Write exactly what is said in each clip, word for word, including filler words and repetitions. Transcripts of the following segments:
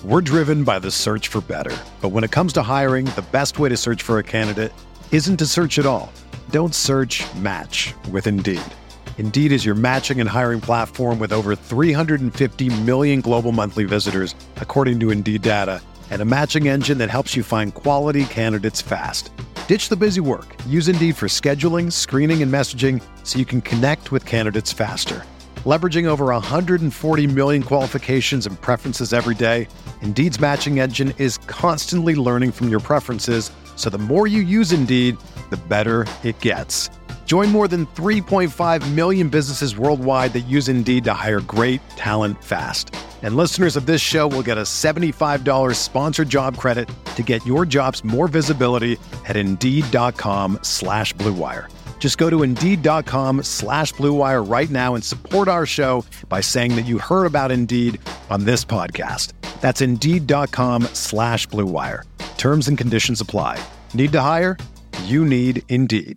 We're driven by the search for better. But when it comes to hiring, the best way to search for a candidate isn't to search at all. Don't search, match with Indeed. Indeed is your matching and hiring platform with over three hundred fifty million global monthly visitors, according to Indeed data, and a matching engine that helps you find quality candidates fast. Ditch the busy work. Use Indeed for scheduling, screening, and messaging so you can connect with candidates faster. Leveraging over one hundred forty million qualifications and preferences every day, Indeed's matching engine is constantly learning from your preferences, so the more you use Indeed, the better it gets. Join more than three point five million businesses worldwide that use Indeed to hire great talent fast. And listeners of this show will get a seventy-five dollars sponsored job credit to get your jobs more visibility at Indeed.com slash Blue Wire. Just go to Indeed.com slash Blue Wire right now and support our show by saying that you heard about Indeed on this podcast. That's Indeed.com slash Blue Wire. Terms and conditions apply. Need to hire? You need Indeed.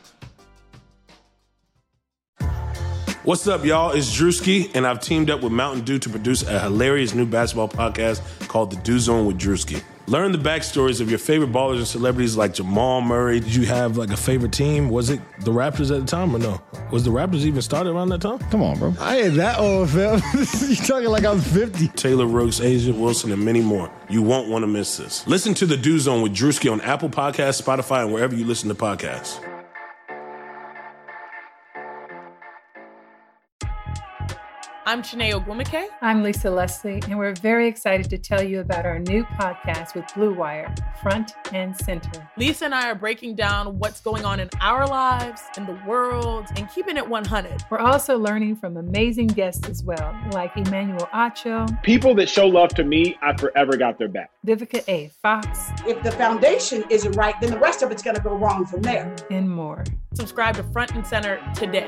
What's up, y'all? It's Drewski, and I've teamed up with Mountain Dew to produce a hilarious new basketball podcast called The Dew Zone with Drewski. Learn the backstories of your favorite ballers and celebrities like Jamal Murray. Did you have like a favorite team? Was it the Raptors at the time or no? Was the Raptors even started around that time? Come on, bro. I ain't that old, fam. You talking like I'm fifty. Taylor Rooks, Asia Wilson, and many more. You won't want to miss this. Listen to The Dew Zone with Drewski on Apple Podcasts, Spotify, and wherever you listen to podcasts. I'm Chiney Ogwumike. I'm Lisa Leslie, and we're very excited to tell you about our new podcast with Blue Wire, Front and Center. Lisa and I are breaking down what's going on in our lives, in the world, and keeping it one hundred. We're also learning from amazing guests as well, like Emmanuel Acho. People that show love to me, I forever got their back. Vivica A. Fox. If the foundation isn't right, then the rest of it's going to go wrong from there. And more. Subscribe to Front and Center today.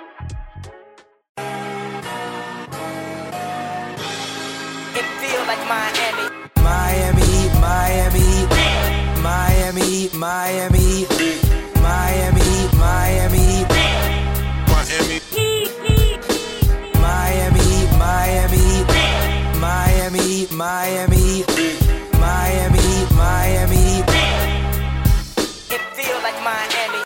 Like Miami, Miami, Miami, Miami, Miami, Miami, Miami, Miami, Miami, Miami, Miami, Miami, Miami, Miami. It feels like Miami.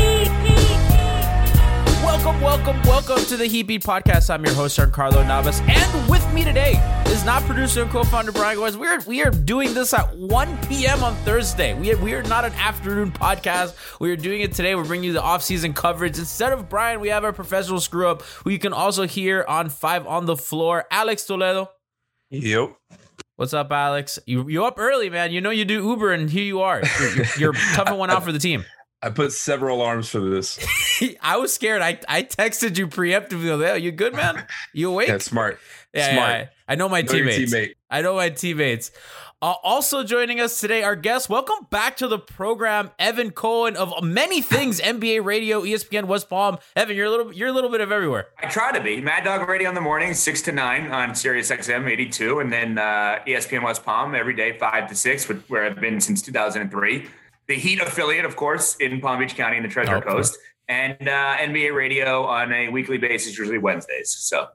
Welcome, welcome, welcome to the Heat Beat Podcast. I'm your host, Giancarlo Navas, and with me today is not producer and co-founder Brian Goins. We are we are doing this at one p.m. on Thursday. We are, we are not an afternoon podcast. We are doing it today. We're bringing you the off-season coverage. Instead of Brian, we have our professional screw-up, who you can also hear on Five on the Floor, Alex Toledo. Yep. What's up, Alex? You you up early, man. You know you do Uber, and here you are. You're, you're, you're toughing one out for the team. I put several alarms for this. I was scared. I, I texted you preemptively. Hey, you good, man? You awake? Yeah, smart. Yeah, smart. yeah, I know my know teammates. Teammate. I know my teammates. Uh, also joining us today, our guest. Welcome back to the program, Evan Cohen of many things, N B A Radio, E S P N West Palm. Evan, you're a little you're a little bit of everywhere. I try to be. Mad Dog Radio in the morning, six to nine on Sirius X M eighty-two, and then uh, E S P N West Palm every day, five to six, where I've been since two thousand three. The Heat affiliate, of course, in Palm Beach County in the Treasure okay. Coast, and uh, N B A Radio on a weekly basis, usually Wednesdays. So,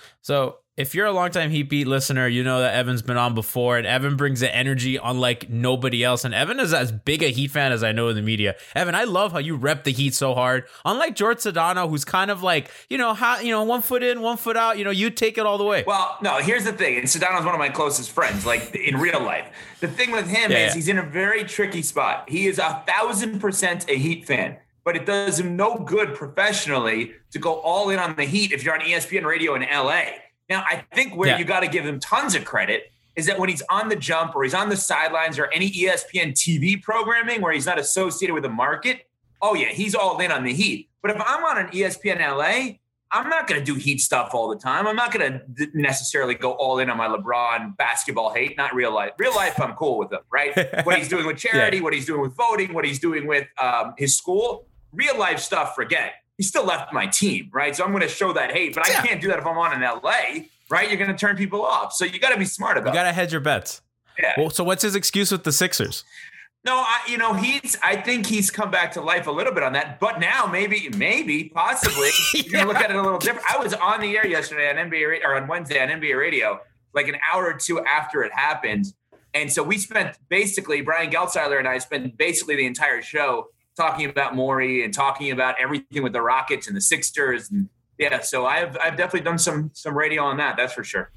so if you're a longtime Heat Beat listener, you know that Evan's been on before, and Evan brings the energy unlike nobody else. And Evan is as big a Heat fan as I know in the media. Evan, I love how you rep the Heat so hard. Unlike George Sedano, who's kind of like, you know, how, you know, one foot in, one foot out. You know, you take it all the way. Well, no, here's the thing. And Sedano's one of my closest friends, like in real life. The thing with him yeah, is yeah. he's in a very tricky spot. He is a thousand percent a Heat fan, but it does him no good professionally to go all in on the Heat if you're on E S P N Radio in L A. Now, I think where yeah. you got to give him tons of credit is that when he's on the jump or he's on the sidelines or any E S P N T V programming where he's not associated with the market, oh, yeah, he's all in on the Heat. But if I'm on an E S P N L A, I'm not going to do Heat stuff all the time. I'm not going to necessarily go all in on my LeBron basketball hate, not real life. Real life, I'm cool with him, right? What he's doing with charity, yeah. what he's doing with voting, what he's doing with um, his school. Real life stuff, forget it. He still left my team, right? So I'm going to show that hate, but I can't do that if I'm on in L A, right? You're going to turn people off. So you got to be smart about it. You got to hedge your bets. Yeah. Well, so what's his excuse with the Sixers? No, I, you know, he's, I think he's come back to life a little bit on that, but now maybe, maybe, possibly, yeah. you're going to look at it a little different. I was on the air yesterday on N B A or on Wednesday on N B A Radio like an hour or two after it happened. And so we spent basically, Brian Geltzeiler and I spent basically the entire show talking about Morey and talking about everything with the Rockets and the Sixers. And yeah, so I've I've definitely done some some radio on that. That's for sure.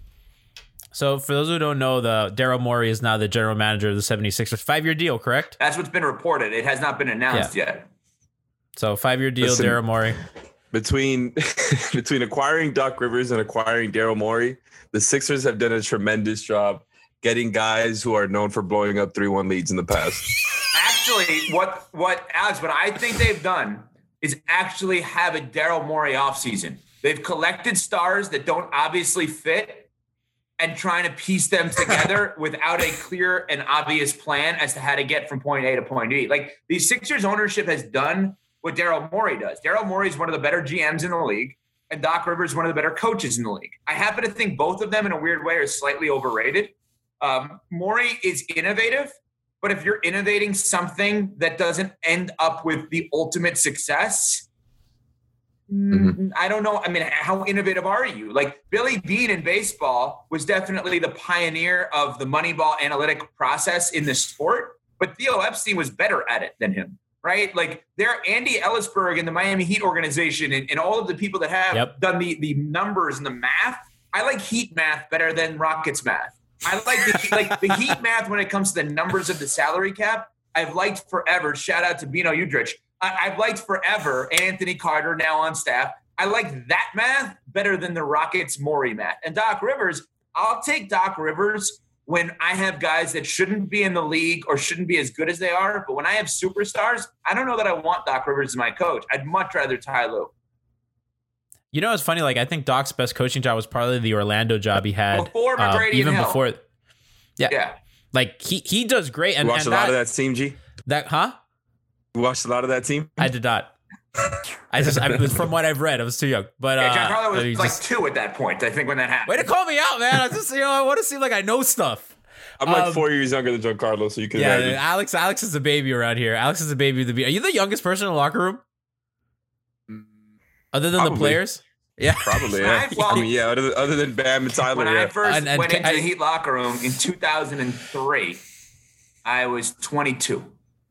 So for those who don't know, the Daryl Morey is now the general manager of the seventy-sixers. Five-year deal, correct? That's what's been reported. It has not been announced yeah. yet. So five-year deal, Daryl Morey. Between between acquiring Doc Rivers and acquiring Daryl Morey, the Sixers have done a tremendous job getting guys who are known for blowing up three one leads in the past. Actually, what what Alex, what I think they've done is actually have a Daryl Morey offseason. They've collected stars that don't obviously fit and trying to piece them together without a clear and obvious plan as to how to get from point A to point B. Like the Sixers ownership has done what Daryl Morey does. Daryl Morey is one of the better G Ms in the league, and Doc Rivers is one of the better coaches in the league. I happen to think both of them in a weird way are slightly overrated. Um, Morey is innovative, but if you're innovating something that doesn't end up with the ultimate success, mm-hmm. I don't know. I mean, how innovative are you? Like Billy Beane in baseball was definitely the pioneer of the Moneyball analytic process in the sport, but Theo Epstein was better at it than him, right? Like there, Andy Ellisberg and the Miami Heat organization and, and all of the people that have yep. done the, the numbers and the math. I like Heat math better than Rockets math. I like the, like the Heat math when it comes to the numbers of the salary cap. I've liked forever. Shout out to Bino Udrich. I, I've liked forever Anthony Carter now on staff. I like that math better than the Rockets Morey math. And Doc Rivers, I'll take Doc Rivers when I have guys that shouldn't be in the league or shouldn't be as good as they are. But when I have superstars, I don't know that I want Doc Rivers as my coach. I'd much rather Ty Lue. You know, it's funny. Like, I think Doc's best coaching job was probably the Orlando job he had before McGrady uh, even and Hill. before. Yeah, yeah. Like he he does great. And you watched and a lot that, of that team, G. That huh? You watched a lot of that team. I did not. I just I, from what I've read, I was too young. But yeah, John Carlo uh, was like just, two at that point. I think when that happened. Way to call me out, man! I just you know I want to seem like I know stuff. I'm like um, four years younger than Giancarlo, so you can yeah, imagine. Alex, Alex is a baby around here. Alex is a baby of the beat. Are you the youngest person in the locker room? Other than Probably. the players? Yeah. Probably, yeah. I, well, I mean, yeah, other than, other than Bam and Tyler. When yeah. I first and, and, went into I, the Heat locker room in two thousand three, I was twenty-two.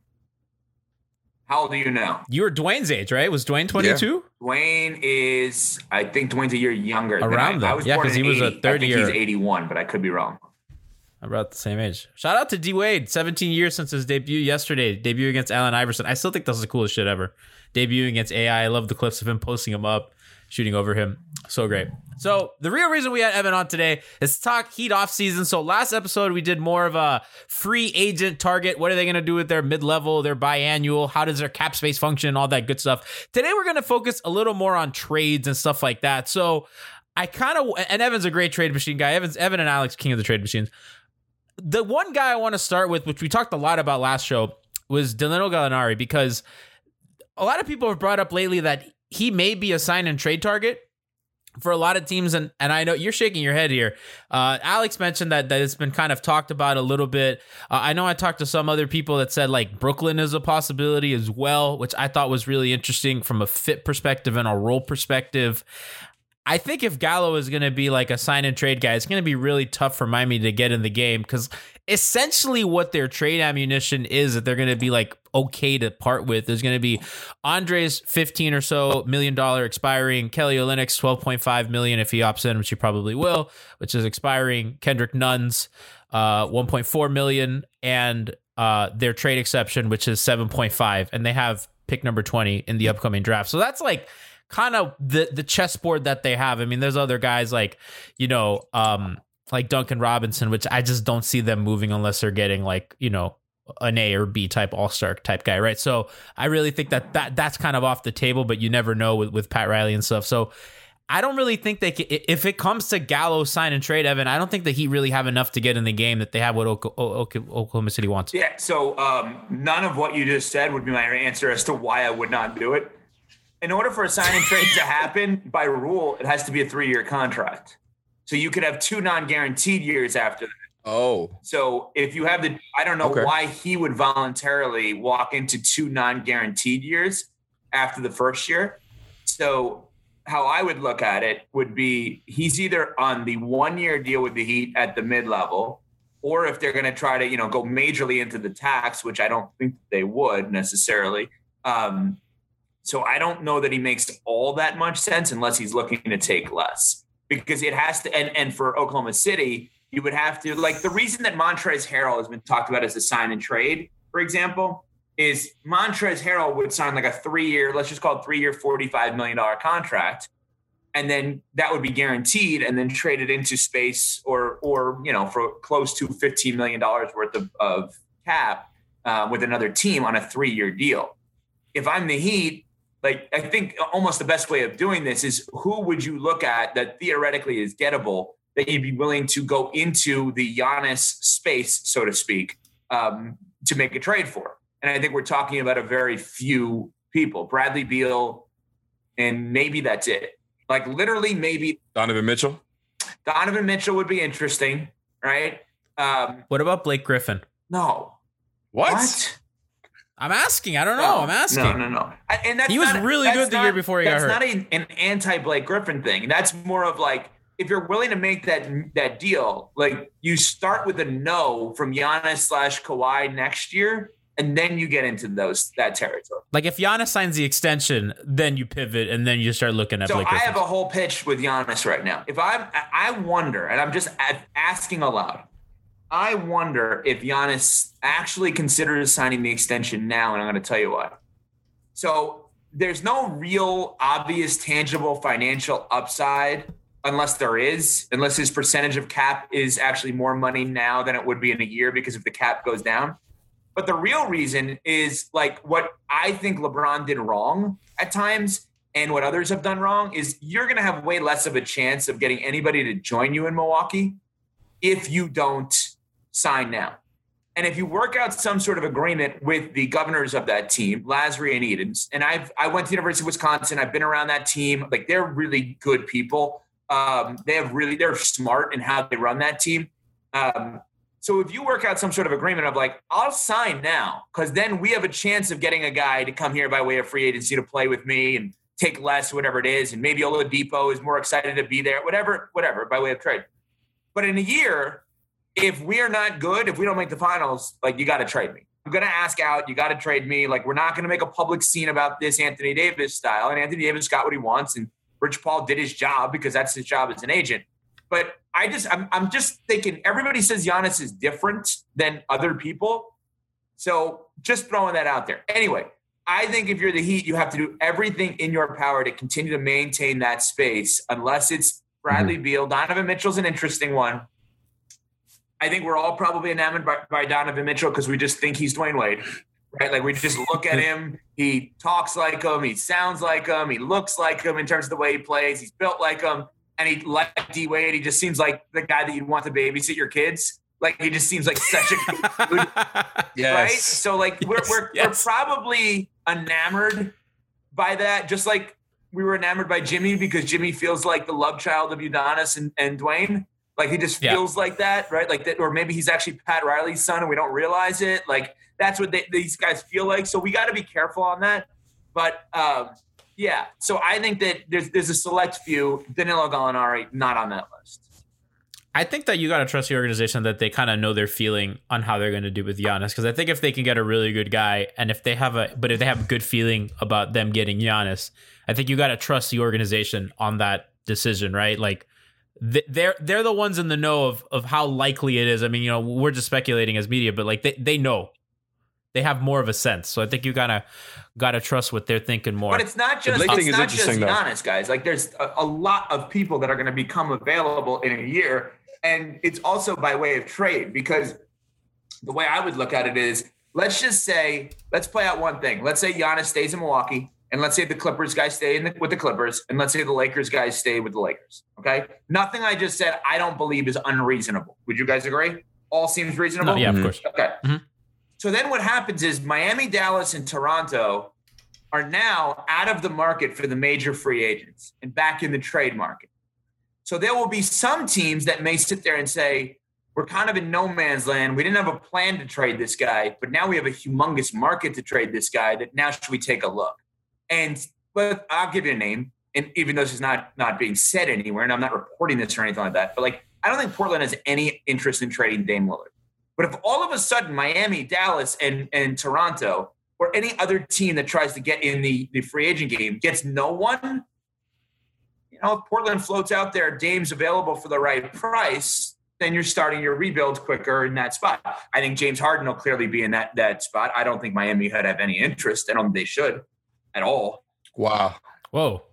How old are you now? You were Dwayne's age, right? Was Dwayne twenty-two? Yeah. Dwayne is, I think Dwayne's a year younger. Around than I. that. I was Yeah, born because in he was eighty. a third I think year. He's eighty-one, but I could be wrong. About the same age. Shout out to D Wade, seventeen years since his debut yesterday. Debut against Allen Iverson. I still think that's the coolest shit ever. Debuting against A I. I love the clips of him posting him up, shooting over him. So great. So the real reason we had Evan on today is to talk Heat off season. So last episode we did more of a free agent target. What are they going to do with their mid-level, their biannual? How does their cap space function? All that good stuff. Today we're going to focus a little more on trades and stuff like that. So I kind of, and Evan's a great trade machine guy. Evan's, Evan and Alex, king of the trade machines. The one guy I want to start with, which we talked a lot about last show, was Danilo Gallinari, because a lot of people have brought up lately that he may be a sign and trade target for a lot of teams. And, and I know you're shaking your head here. Uh, Alex mentioned that, that it's been kind of talked about a little bit. Uh, I know I talked to some other people that said like Brooklyn is a possibility as well, which I thought was really interesting from a fit perspective and a role perspective. I think if Gallo is going to be like a sign and trade guy, it's going to be really tough for Miami to get in the game, because essentially what their trade ammunition is that they're going to be like okay to part with is going to be Andre's fifteen or so million dollar expiring, Kelly Olynyk's twelve point five million if he opts in, which he probably will, which is expiring, Kendrick Nunn's uh, one point four million, and uh, their trade exception, which is seven point five, and they have pick number twenty in the upcoming draft. So that's like kind of the the chessboard that they have. I mean, there's other guys like, you know, um, like Duncan Robinson, which I just don't see them moving unless they're getting like, you know, an A or B type all-star type guy, right? So I really think that, that that's kind of off the table, but you never know with, with Pat Riley and stuff. So I don't really think they can, if it comes to Gallo sign and trade, Evan, I don't think that he really have enough to get in the game that they have what Oklahoma City wants. Yeah, so um, none of what you just said would be my answer as to why I would not do it. In order for a sign and trade to happen, by rule, it has to be a three-year contract. So you could have two non-guaranteed years after that. Oh. So if you have the, I don't know okay. why he would voluntarily walk into two non-guaranteed years after the first year. So how I would look at it would be he's either on the one-year deal with the Heat at the mid-level, or if they're going to try to, you know, go majorly into the tax, which I don't think they would necessarily. Um, so I don't know that he makes all that much sense unless he's looking to take less, because it has to. And, and for Oklahoma City, you would have to, like, the reason that Montrezl Harrell has been talked about as a sign and trade, for example, is Montrezl Harrell would sign like a three-year, let's just call it three-year, forty-five million dollars contract. And then that would be guaranteed and then traded into space or, or you know, for close to fifteen million dollars worth of, of cap uh, with another team on a three-year deal. If I'm the Heat, like, I think almost the best way of doing this is who would you look at that theoretically is gettable that you'd be willing to go into the Giannis space, so to speak, um, to make a trade for. And I think we're talking about a very few people, Bradley Beal, and maybe that's it. Like literally maybe Donovan Mitchell. Donovan Mitchell would be interesting, right? Um, what about Blake Griffin? No. What? what? I'm asking. I don't know. No, I'm asking. No, no, no. And that's he was not, really good the not, year before he got hurt. That's not a, an anti-Blake Griffin thing. That's more of like, if you're willing to make that that deal, like you start with a no from Giannis slash Kawhi next year, and then you get into those that territory. Like if Giannis signs the extension, then you pivot, and then you start looking at. So Blake I Griffin. have a whole pitch with Giannis right now. If I'm, I wonder, and I'm just asking aloud. I wonder if Giannis actually considers signing the extension now, and I'm going to tell you why. So there's no real obvious, tangible financial upside. Unless there is, unless his percentage of cap is actually more money now than it would be in a year because if the cap goes down. But the real reason is like what I think LeBron did wrong at times and what others have done wrong is you're going to have way less of a chance of getting anybody to join you in Milwaukee if you don't sign now. And if you work out some sort of agreement with the governors of that team, Lasry and Edens, and I've I went to the University of Wisconsin, I've been around that team, like they're really good people. Um, they have really, they're smart in how they run that team. Um, so if you work out some sort of agreement of like, I'll sign now, because then we have a chance of getting a guy to come here by way of free agency to play with me and take less, whatever it is. And maybe Oladipo is more excited to be there, whatever, whatever, by way of trade. But in a year, if we are not good, if we don't make the finals, like you got to trade me. I'm going to ask out. You got to trade me. Like we're not going to make a public scene about this Anthony Davis style. And Anthony Davis got what he wants. And Rich Paul did his job because that's his job as an agent. But I just, I'm, I'm just thinking everybody says Giannis is different than other people. So just throwing that out there. Anyway, I think if you're the Heat, you have to do everything in your power to continue to maintain that space unless it's Bradley mm-hmm. Beal. Donovan Mitchell's an interesting one. I think we're all probably enamored by, by Donovan Mitchell because we just think he's Dwayne Wade. Right? Like we just look at him. He talks like him. He sounds like him. He looks like him in terms of the way he plays. He's built like him. And he like D Wade. He just seems like the guy that you'd want to babysit your kids. Like he just seems like such a good dude. Yes. Right? So like we're, yes. we're, yes. we're probably enamored by that. Just like we were enamored by Jimmy because Jimmy feels like the love child of Udonis and, and Dwayne. Like he just feels yeah. like that, right? Like that, or maybe he's actually Pat Riley's son and we don't realize it. Like that's what they, these guys feel like. So we got to be careful on that. But um, yeah, so I think that there's there's a select few. Danilo Gallinari not on that list. I think that you got to trust the organization that they kind of know their feeling on how they're going to do with Giannis. Because I think if they can get a really good guy, and if they have a, but if they have a good feeling about them getting Giannis, I think you got to trust the organization on that decision, right? Like. They're they're the ones in the know of, of how likely it is. I mean, you know, we're just speculating as media, but like they, they know. They have more of a sense. So I think you gotta gotta trust what they're thinking more. But it's not just it's not just Giannis, guys. Like there's a, a lot of people that are going to become available in a year, and it's also by way of trade. Because the way I would look at it is, let's just say, let's play out one thing. Let's say Giannis stays in Milwaukee. And let's say the Clippers guys stay in the, with the Clippers, and let's say the Lakers guys stay with the Lakers, okay? Nothing I just said I don't believe is unreasonable. Would you guys agree? All seems reasonable? No, yeah, of course. Okay. Mm-hmm. So then what happens is Miami, Dallas, and Toronto are now out of the market for the major free agents and back in the trade market. So there will be some teams that may sit there and say, we're kind of in no man's land. We didn't have a plan to trade this guy, but now we have a humongous market to trade this guy that now should we take a look? And but I'll give you a name. and even though this is not not being said anywhere, and I'm not reporting this or anything like that, but like I don't think Portland has any interest in trading Dame Lillard. But if all of a sudden Miami, Dallas, and and Toronto, or any other team that tries to get in the, the free agent game gets no one, you know, if Portland floats out there, Dame's available for the right price, then you're starting your rebuild quicker in that spot. I think James Harden will clearly be in that that spot. I don't think Miami had have any interest. I don't think they should at all. Wow. Whoa.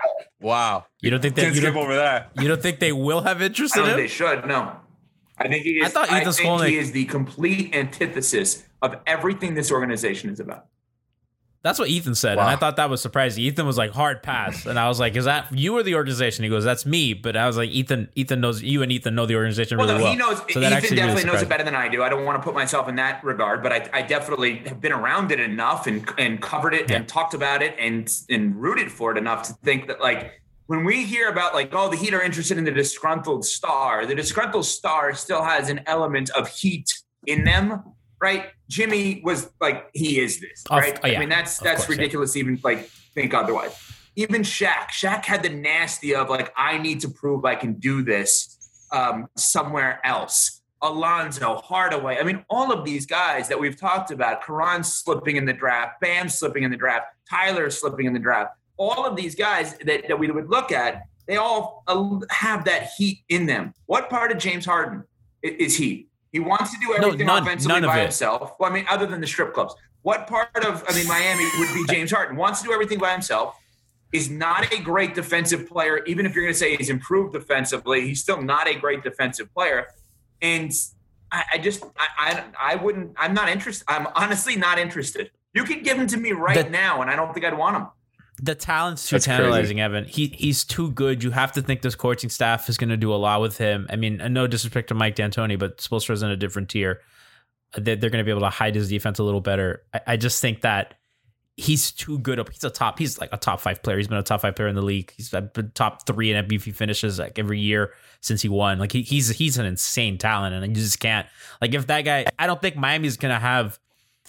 Wow. You don't think they Can't you skip don't, over that? You don't think they will have interest I in don't him? think they should. No. I think he is. I thought I Ethan think Skolnick- he is the complete antithesis of everything this organization is about. That's what Ethan said, Wow. and I thought that was surprising. Ethan was like, hard pass. And I was like, is that you or the organization? He goes, that's me. But I was like, Ethan Ethan knows, you and Ethan know the organization Well, really no, well. he knows. So that Ethan actually definitely really knows it surprised better than I do. I don't want to put myself in that regard, but I, I definitely have been around it enough and and covered it Yeah. and talked about it and and rooted for it enough to think that, like, when we hear about, like, oh, the Heat are interested in the disgruntled star, the disgruntled star still has an element of heat in them, right? Jimmy was like, he is this, Of- right? oh, yeah. I mean, that's Of that's course, yeah. ridiculous to even like think otherwise. Even Shaq, Shaq had the nasty of like, I need to prove I can do this um, somewhere else. Alonzo, Hardaway. I mean, all of these guys that we've talked about, Karan slipping in the draft, Bam slipping in the draft, Tyler slipping in the draft. All of these guys that, that we would look at, they all uh, have that heat in them. What part of James Harden is, is heat? He wants to do everything none- offensively none of by it. himself. Well, I mean, other than the strip clubs. What part of, I mean, Miami would be James Harden? Wants to do everything by himself, is not a great defensive player. Even if you're going to say he's improved defensively, he's still not a great defensive player. And I, I just, I, I, I wouldn't, I'm not interested. I'm honestly not interested. You could give him to me right The- now, and I don't think I'd want him. The talent's too That's tantalizing, crazy. Evan. He he's too good. You have to think this coaching staff is going to do a lot with him. I mean, no disrespect to Mike D'Antoni, but Spoelstra's in a different tier. They're, they're going to be able to hide his defense a little better. I, I just think that he's too good. He's a top. He's like a top five player. He's been a top five player in the league. He's been top three in M V P finishes like every year since he won. Like he, he's he's an insane talent, and you just can't. Like if that guy, I don't think Miami's going to have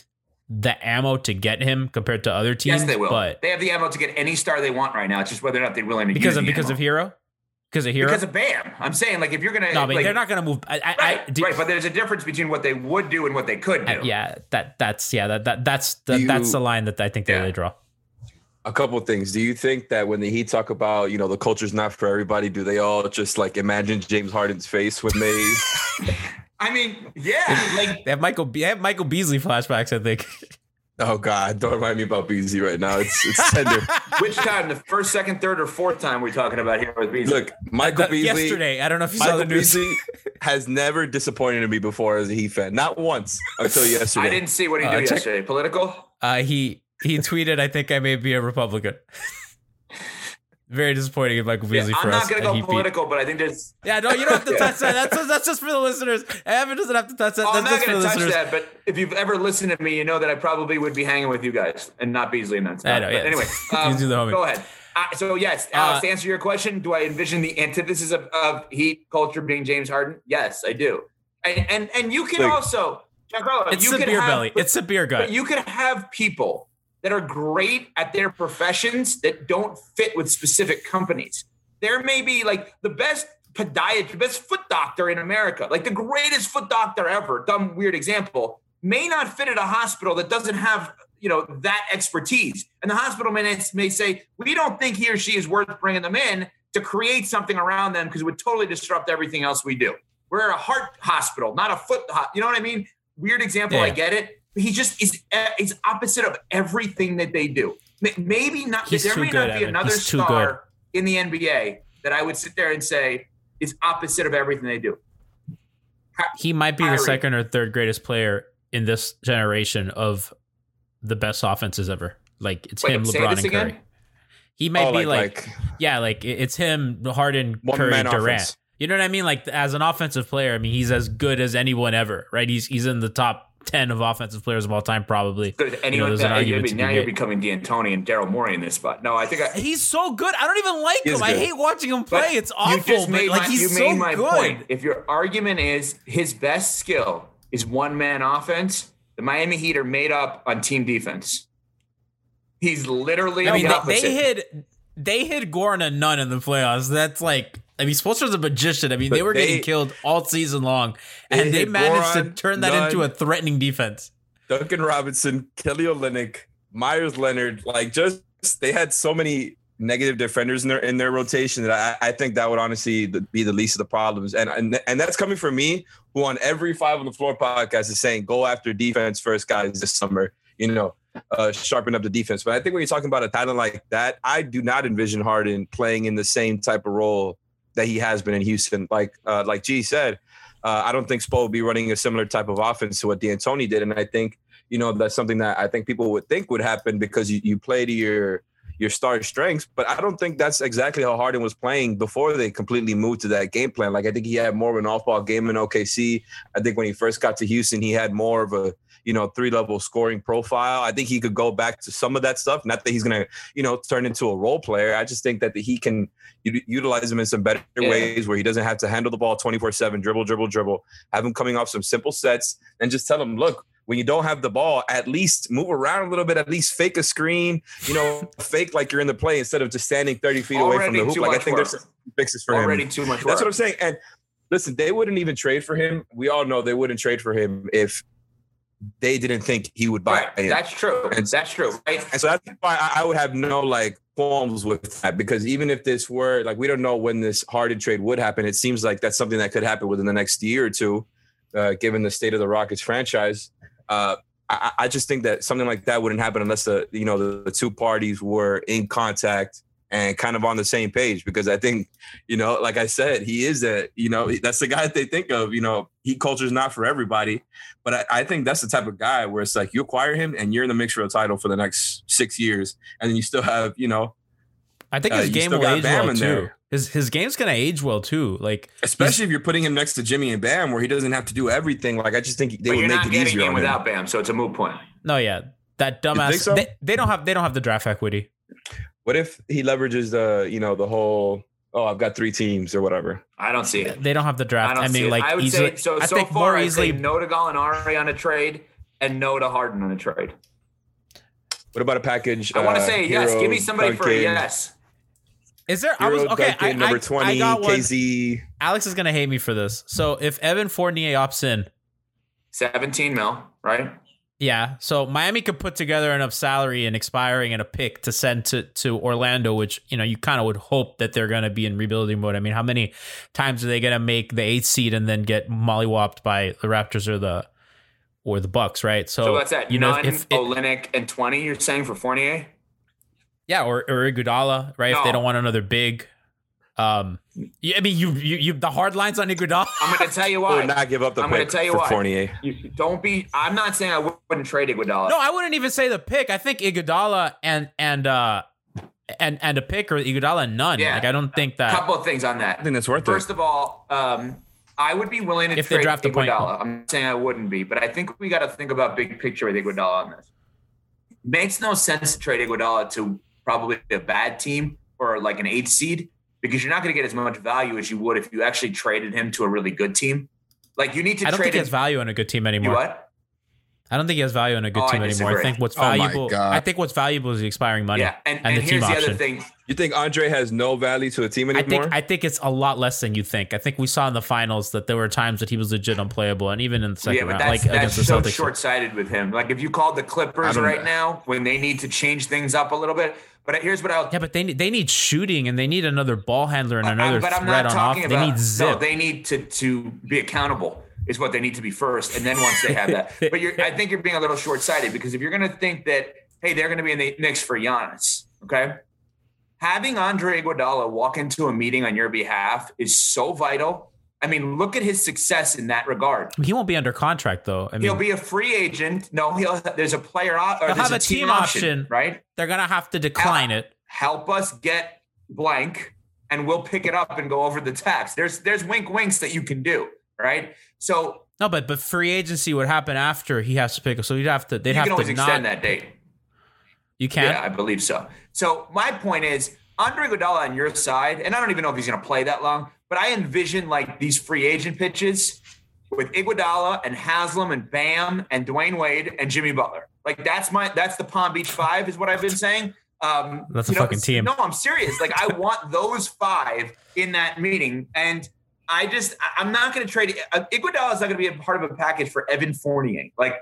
the ammo to get him compared to other teams. Yes, they will. But They have the ammo to get any star they want right now. It's just whether or not they're willing to because use of the because ammo. of Hero, because of Hero, Because of Bam. I'm saying, like, if you're gonna, no, but like, they're not going to move. I, I, right, I, do- right. But there's a difference between what they would do and what they could do. uh, yeah, that that's yeah, that, that that's the, You- that's the line that I think they Yeah. really draw. A couple of things. Do you think that when the Heat talk about, you know, the culture's not for everybody, do they all just like imagine James Harden's face when they? I mean, yeah, like They have Michael. Be- they have Michael Beasley flashbacks. I think. Oh God, don't remind me about Beasley right now. It's it's tender. which time? The first, second, third, or fourth time we're talking about here with Beasley? Look, Michael That- Beasley. yesterday. I don't know if you saw Michael the news. Beasley has never disappointed me before as a Heat fan. Not once until yesterday. I didn't see what he Uh, did check- yesterday. Political? Uh, he he tweeted, "I think I may be a Republican." Very disappointing in Michael Yeah, Beasley I'm for us. not going to and go he beat- political, but I think there's. Yeah, no, you don't have to touch that. That's that's just for the listeners. Evan doesn't have to touch that. Oh, I'm That's not just for going the to touch listeners. that, but if you've ever listened to me, you know that I probably would be hanging with you guys and not Beasley in that spot. I know, But yeah. anyway, You um, do the homie. go ahead. Uh, so yes, Alex, Uh, to answer your question, do I envision the antithesis of, of Heat culture being James Harden? Yes, I do. And and, and you can Like- also, Giancarlo, It's you the could beer have- belly. It's the beer gut. But you could have people that are great at their professions that don't fit with specific companies. There may be like the best podiatrist, the best foot doctor in America, like the greatest foot doctor ever, dumb, weird example, may not fit at a hospital that doesn't have, you know, that expertise. And the hospital may, may say, we don't think he or she is worth bringing them in to create something around them because it would totally disrupt everything else we do. We're a heart hospital, not a foot. Ho- you know what I mean? Weird example. Yeah. I get it. He just is uh, is opposite of everything that they do. M- Maybe not. He's there too may good, not be Evan. another He's too star in the N B A that I would sit there and say is opposite of everything they do. He might be the Kyrie. second or third greatest player in this generation of the best offenses ever. Like it's Wait, him, say LeBron, this and Curry. again? He might Oh, be like- like, like- yeah, like it- it's him, Harden, One Curry, man Durant. offense. You know what I mean? Like as an offensive player, I mean he's as good as anyone ever, right? He's he's in the top ten of offensive players of all time, probably. Good. You know, Anyone there's that, an I argument mean, to be now you're made. becoming D'Antoni and Daryl Morey in this spot. No, I think I. He's so good. I don't even like He is him. I good. hate watching him but play. It's you awful. just But made like my, he's you so made my good. point. If your argument is his best skill is one man offense, the Miami Heat are made up on team defense. He's literally I mean, the they, opposite. they hid they hit Gore and a nun in the playoffs. That's like, I mean, Spoelstra's a magician. I mean, But they were they- getting killed all season long, They and they hit managed Goran, to turn that Nunn, into a threatening defense. Duncan Robinson, Kelly Olynyk, Myers Leonard, like just they had so many negative defenders in their in their rotation that I, I think that would honestly be the least of the problems. And, and and that's coming from me, who on every Five on the Floor podcast is saying go after defense first guys this summer, you know, uh, sharpen up the defense. But I think when you're talking about a talent like that, I do not envision Harden playing in the same type of role that he has been in Houston. Like uh, like G said, uh, I don't think Spo will be running a similar type of offense to what D'Antoni did. And I think, you know, that's something that I think people would think would happen because you, you play to your your star strengths, but I don't think that's exactly how Harden was playing before they completely moved to that game plan. Like, I think he had more of an off-ball game in O K C. I think when he first got to Houston, he had more of a, you know, three-level scoring profile. I think he could go back to some of that stuff. Not that he's going to, you know, turn into a role player. I just think that he can u- utilize him in some better Yeah. ways where he doesn't have to handle the ball twenty-four seven, dribble, dribble, dribble, have him coming off some simple sets and just tell him, look, when you don't have the ball, at least move around a little bit, at least fake a screen, you know, fake like you're in the play instead of just standing thirty feet away from Already the hoop. too Like, I much think work. there's some fixes for him. Already too much work. That's what I'm saying. And listen, they wouldn't even trade for him. We all know they wouldn't trade for him if they didn't think he would buy Right. him. That's true. And- That's true. Right? And so that's why I I would have no like qualms with that, because even if this were like, we don't know when this Harden trade would happen. It seems like that's something that could happen within the next year or two, uh, given the state of the Rockets franchise. Uh, I, I just think that something like that wouldn't happen unless the, you know, the, the two parties were in contact and kind of on the same page, because I think, you know, like I said, he is a, you know, that's the guy that they think of, you know, heat culture is not for everybody, but I, I think that's the type of guy where it's like you acquire him and you're in the mix for a title for the next six years. And then you still have, you know, I think Uh, his you game still will got age Bam well in too. there. His his game's gonna age well too. Like, especially if you're putting him next to Jimmy and Bam, where he doesn't have to do everything. Like, I just think they But would you're make not it getting easier him on without him. Bam, so it's a moot point. no, yeah, that dumbass. think so? They, they don't have they don't have the draft equity. What if he leverages the, you know, the whole, oh, I've got three teams or whatever? I don't see it. They don't have the I draft. don't I, see mean, it. like I would easily, say so. I So think far, more I'd easily. say no to Gallinari on a trade and no to Harden on a trade. What about a package? I want to uh, say yes. Hero, Give me somebody for a Duncan, yes. Is there? I Hero, was okay. Duncan, I, number I, twenty, I got one. K Z. Alex is gonna hate me for this. So if Evan Fournier opts in, seventeen mil, right? yeah. So Miami could put together enough salary and expiring and a pick to send to to Orlando, which, you know, you kind of would hope that they're gonna be in rebuilding mode. I mean, how many times are they gonna make the eighth seed and then get mollywopped by the Raptors or the or the Bucks, right? So, So what's that? You know, Nunn, if, if Olynyk, and twenty. You're saying for Fournier? yeah, or or Iguodala, right? If they No. don't want another big. Um, yeah, I mean, you, you, you, the hard lines on Iguodala. I'm going to tell you Or why. not give up the I'm going pick to tell you for why. Fournier. You don't be. I'm not saying I wouldn't trade Iguodala. No, I wouldn't even say the pick. I think Iguodala and and uh and and a pick, or Iguodala and none. Yeah. Like, I don't think A that. couple of things on that. I think that's worth First it. of all, um, I would be willing to If they trade draft a point Iguodala. guard. I'm not saying I wouldn't be, but I think we got to think about big picture with Iguodala on this. Makes no sense to trade Iguodala to probably a bad team or like an eighth seed, because you're not going to get as much value as you would if you actually traded him to a really good team. Like, you need to I don't trade think he him. has value on a good team You anymore. what? I don't think he has value on a good Oh, I team anymore. I disagree. think what's Oh my valuable. God. I think what's valuable is the expiring money. Yeah, and, and and, the here's team the option. other thing. You think Andre has no value to a team I anymore? think I think it's a lot less than you think. I think we saw in the finals that there were times that he was legit unplayable, and even in the second Yeah, but round, that's, like that's against the so Celtics. short-sighted with him. Like, if you called the I Clippers don't right know. now when they need to change things up a little bit. But here's what I'll Yeah, but they need they need shooting, and they need another ball handler and I- another but I'm threat not on off. talking They about. need zip. No, they need to to be accountable. Is what they need to be first, and then once they have that. But you're, I think you're being a little short-sighted, because if you're going to think that, hey, they're going to be in the mix for Giannis, okay, having Andre Iguodala walk into a meeting on your behalf is so vital. I mean, look at his success in that regard. He won't be under contract though. I mean, He'll be a free agent. No, he'll. There's a player op- or He'll there's have a team option. right? they're gonna have to decline it. Help us get blank, and we'll pick it up and go over the tax. There's there's wink winks that you can do, right? So No, but but free agency would happen after he has to pick. So you'd have to. They'd you have can always to extend not. that date. You can. Yeah, I believe so. So my point is, Andre Iguodala on your side, and I don't even know if he's going to play that long, but I envision like these free agent pitches with Iguodala and Haslam and Bam and Dwayne Wade and Jimmy Butler. Like, that's my that's the Palm Beach Five is what I've been saying. Um, That's a you know, fucking team. No, I'm serious. Like I want those five in that meeting, and I just I'm not going to trade. Uh, Iguodala is not going to be a part of a package for Evan Fournier. Like,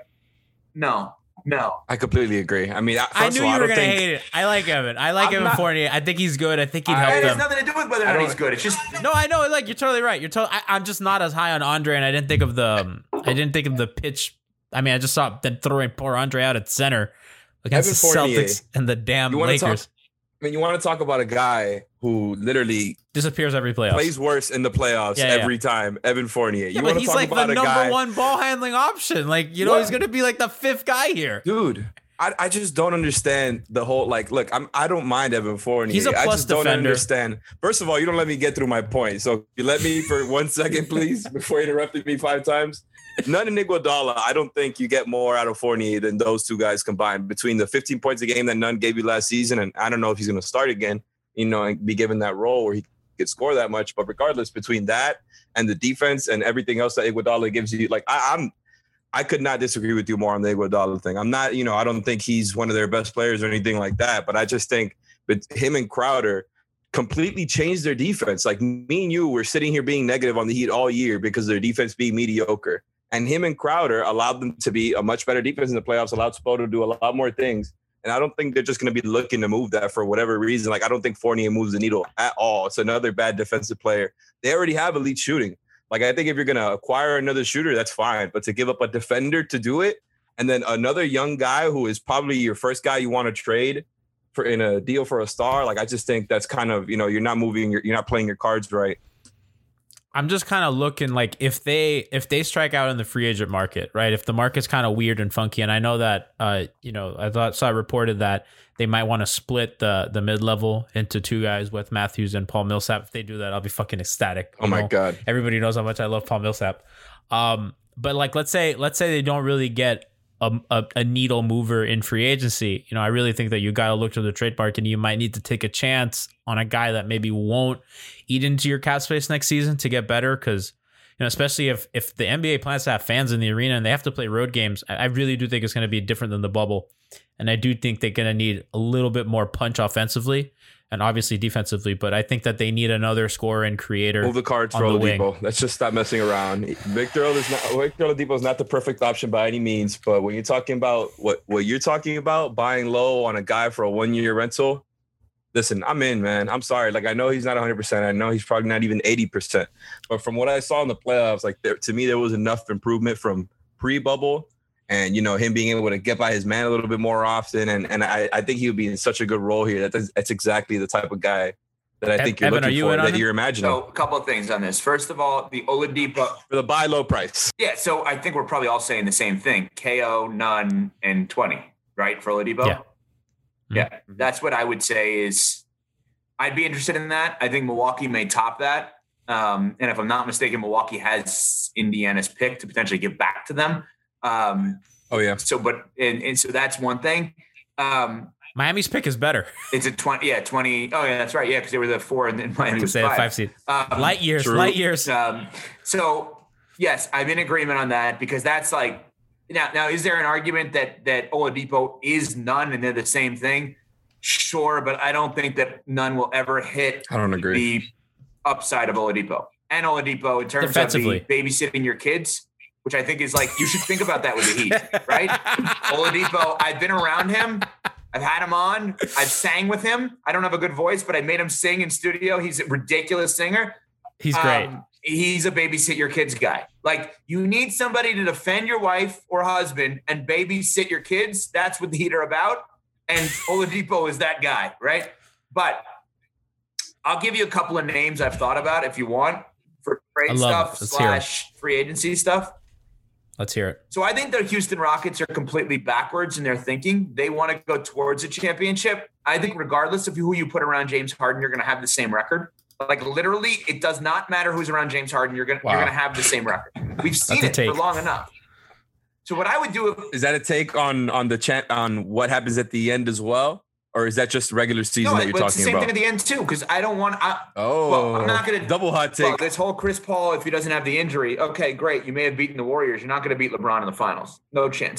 no, no. I completely agree. I mean, I knew all, you were I going to think, hate it. I like Evan. I like I'm Evan not, Fournier. I think he's good. I think he'd I, help it them. has nothing to do with whether or not he's good. It's just no. I know. Like you're totally right. You're totally. I, I'm just not as high on Andre, and I didn't think of the. Um, I didn't think of the pitch. I mean, I just saw them throwing poor Andre out at center against Evan the Fournier, Celtics and the damn you Lakers. Talk, I mean, you want to talk about a guy who literally disappears every playoff, plays worse in the playoffs yeah, every yeah. time. Evan Fournier. Yeah, you but want to he's talk like about the a number guy, one ball handling option. Like you know, what? he's gonna be like the fifth guy here, dude. I, I just don't understand the whole like. Look, I'm I don't mind Evan Fournier. He's a plus I just don't defender. understand. First of all, you don't let me get through my point. So you let me for one second, please, before you interrupted me five times. None in Iguodala. I don't think you get more out of Fournier than those two guys combined. Between the fifteen points a game that Nunn gave you last season, and I don't know if he's going to start again, you know, and be given that role where he could score that much. But regardless, between that and the defense and everything else that Iguodala gives you, like I, I'm, I could not disagree with you more on the Iguodala thing. I'm not, you know, I don't think he's one of their best players or anything like that. But I just think that him and Crowder completely changed their defense. Like me and you were sitting here being negative on the Heat all year because their defense being mediocre. And him and Crowder allowed them to be a much better defense in the playoffs, allowed Spo to do a lot more things. And I don't think they're just going to be looking to move that for whatever reason. Like, I don't think Fournier moves the needle at all. It's another bad defensive player. They already have elite shooting. Like, I think if you're going to acquire another shooter, that's fine. But to give up a defender to do it, and then another young guy who is probably your first guy you want to trade for in a deal for a star, like, I just think that's kind of, you know, you're not moving, your, you're not playing your cards right. I'm just kind of looking like if they if they strike out in the free agent market, right? If the market's kind of weird and funky, and I know that, uh, you know, I thought saw reported that they might want to split the the mid level into two guys with Matthews and Paul Millsap. If they do that, I'll be fucking ecstatic. Oh my know? God! Everybody knows how much I love Paul Millsap. Um, but like, let's say let's say they don't really get a, a, a needle mover in free agency. You know, I really think that you got to look to the trade market, and you might need to take a chance on a guy that maybe won't eat into your cap space next season to get better. Because, you know, especially if if the N B A plans to have fans in the arena and they have to play road games, I really do think it's going to be different than the bubble. And I do think they're going to need a little bit more punch offensively and obviously defensively. But I think that they need another scorer and creator. Move the cards for Oladipo. Let's just stop messing around. Victor is not Victor Oladipo is not the perfect option by any means. But when you're talking about what what you're talking about, buying low on a guy for a one year rental. Listen, I'm in, man. I'm sorry. Like, I know he's not one hundred percent. I know he's probably not even eighty percent. But from what I saw in the playoffs, like, there, to me, there was enough improvement from pre-bubble and, you know, him being able to get by his man a little bit more often. And and I, I think he would be in such a good role here. That that's exactly the type of guy that I think you're Evan, looking you for, that him? you're imagining. So a couple of things on this. First of all, the Oladipo. For the buy low price. Yeah, so I think we're probably all saying the same thing. K O, none, and twenty, right, for Oladipo? Yeah. Yeah, mm-hmm. That's what I would say is I'd be interested in that. I think Milwaukee may top that. Um, and if I'm not mistaken, Milwaukee has Indiana's pick to potentially give back to them. Um, oh, yeah. So, but, and, and so that's one thing. Um, Miami's pick is better. It's a twenty, yeah, twenty. Oh, yeah, that's right. Yeah, because they were the four and then Miami was say five. five seed. Um, light years, true. light years. Um, so, yes, I'm in agreement on that because that's like, now, now is there an argument that that Oladipo is none and they're the same thing? Sure, but I don't think that none will ever hit I don't agree. the upside of Oladipo. And Oladipo in terms of the babysitting your kids, which I think is like, you should think about that with the Heat, right? Oladipo, I've been around him. I've had him on. I've sang with him. I don't have a good voice, but I made him sing in studio. He's a ridiculous singer. He's great. Um, he's a babysit your kids guy. Like, you need somebody to defend your wife or husband and babysit your kids. That's what the Heat are about. And Oladipo is that guy, right? But I'll give you a couple of names I've thought about if you want for trade stuff slash free agency stuff. Let's hear it. So I think the Houston Rockets are completely backwards in their thinking. They want to go towards a championship. I think regardless of who you put around James Harden, you're going to have the same record. Like, literally, it does not matter who's around James Harden. You're going wow. you're going to have the same record. We've seen it for long enough. So what I would do if, is that a take on on the chat on what happens at the end as well, or is that just regular season no, that you're but talking it's the same about? thing at the end too, because I don't want. I, oh, well, I'm not going to double hot take. Well, this whole Chris Paul, if he doesn't have the injury, okay, great. You may have beaten the Warriors. You're not going to beat LeBron in the finals. No chance.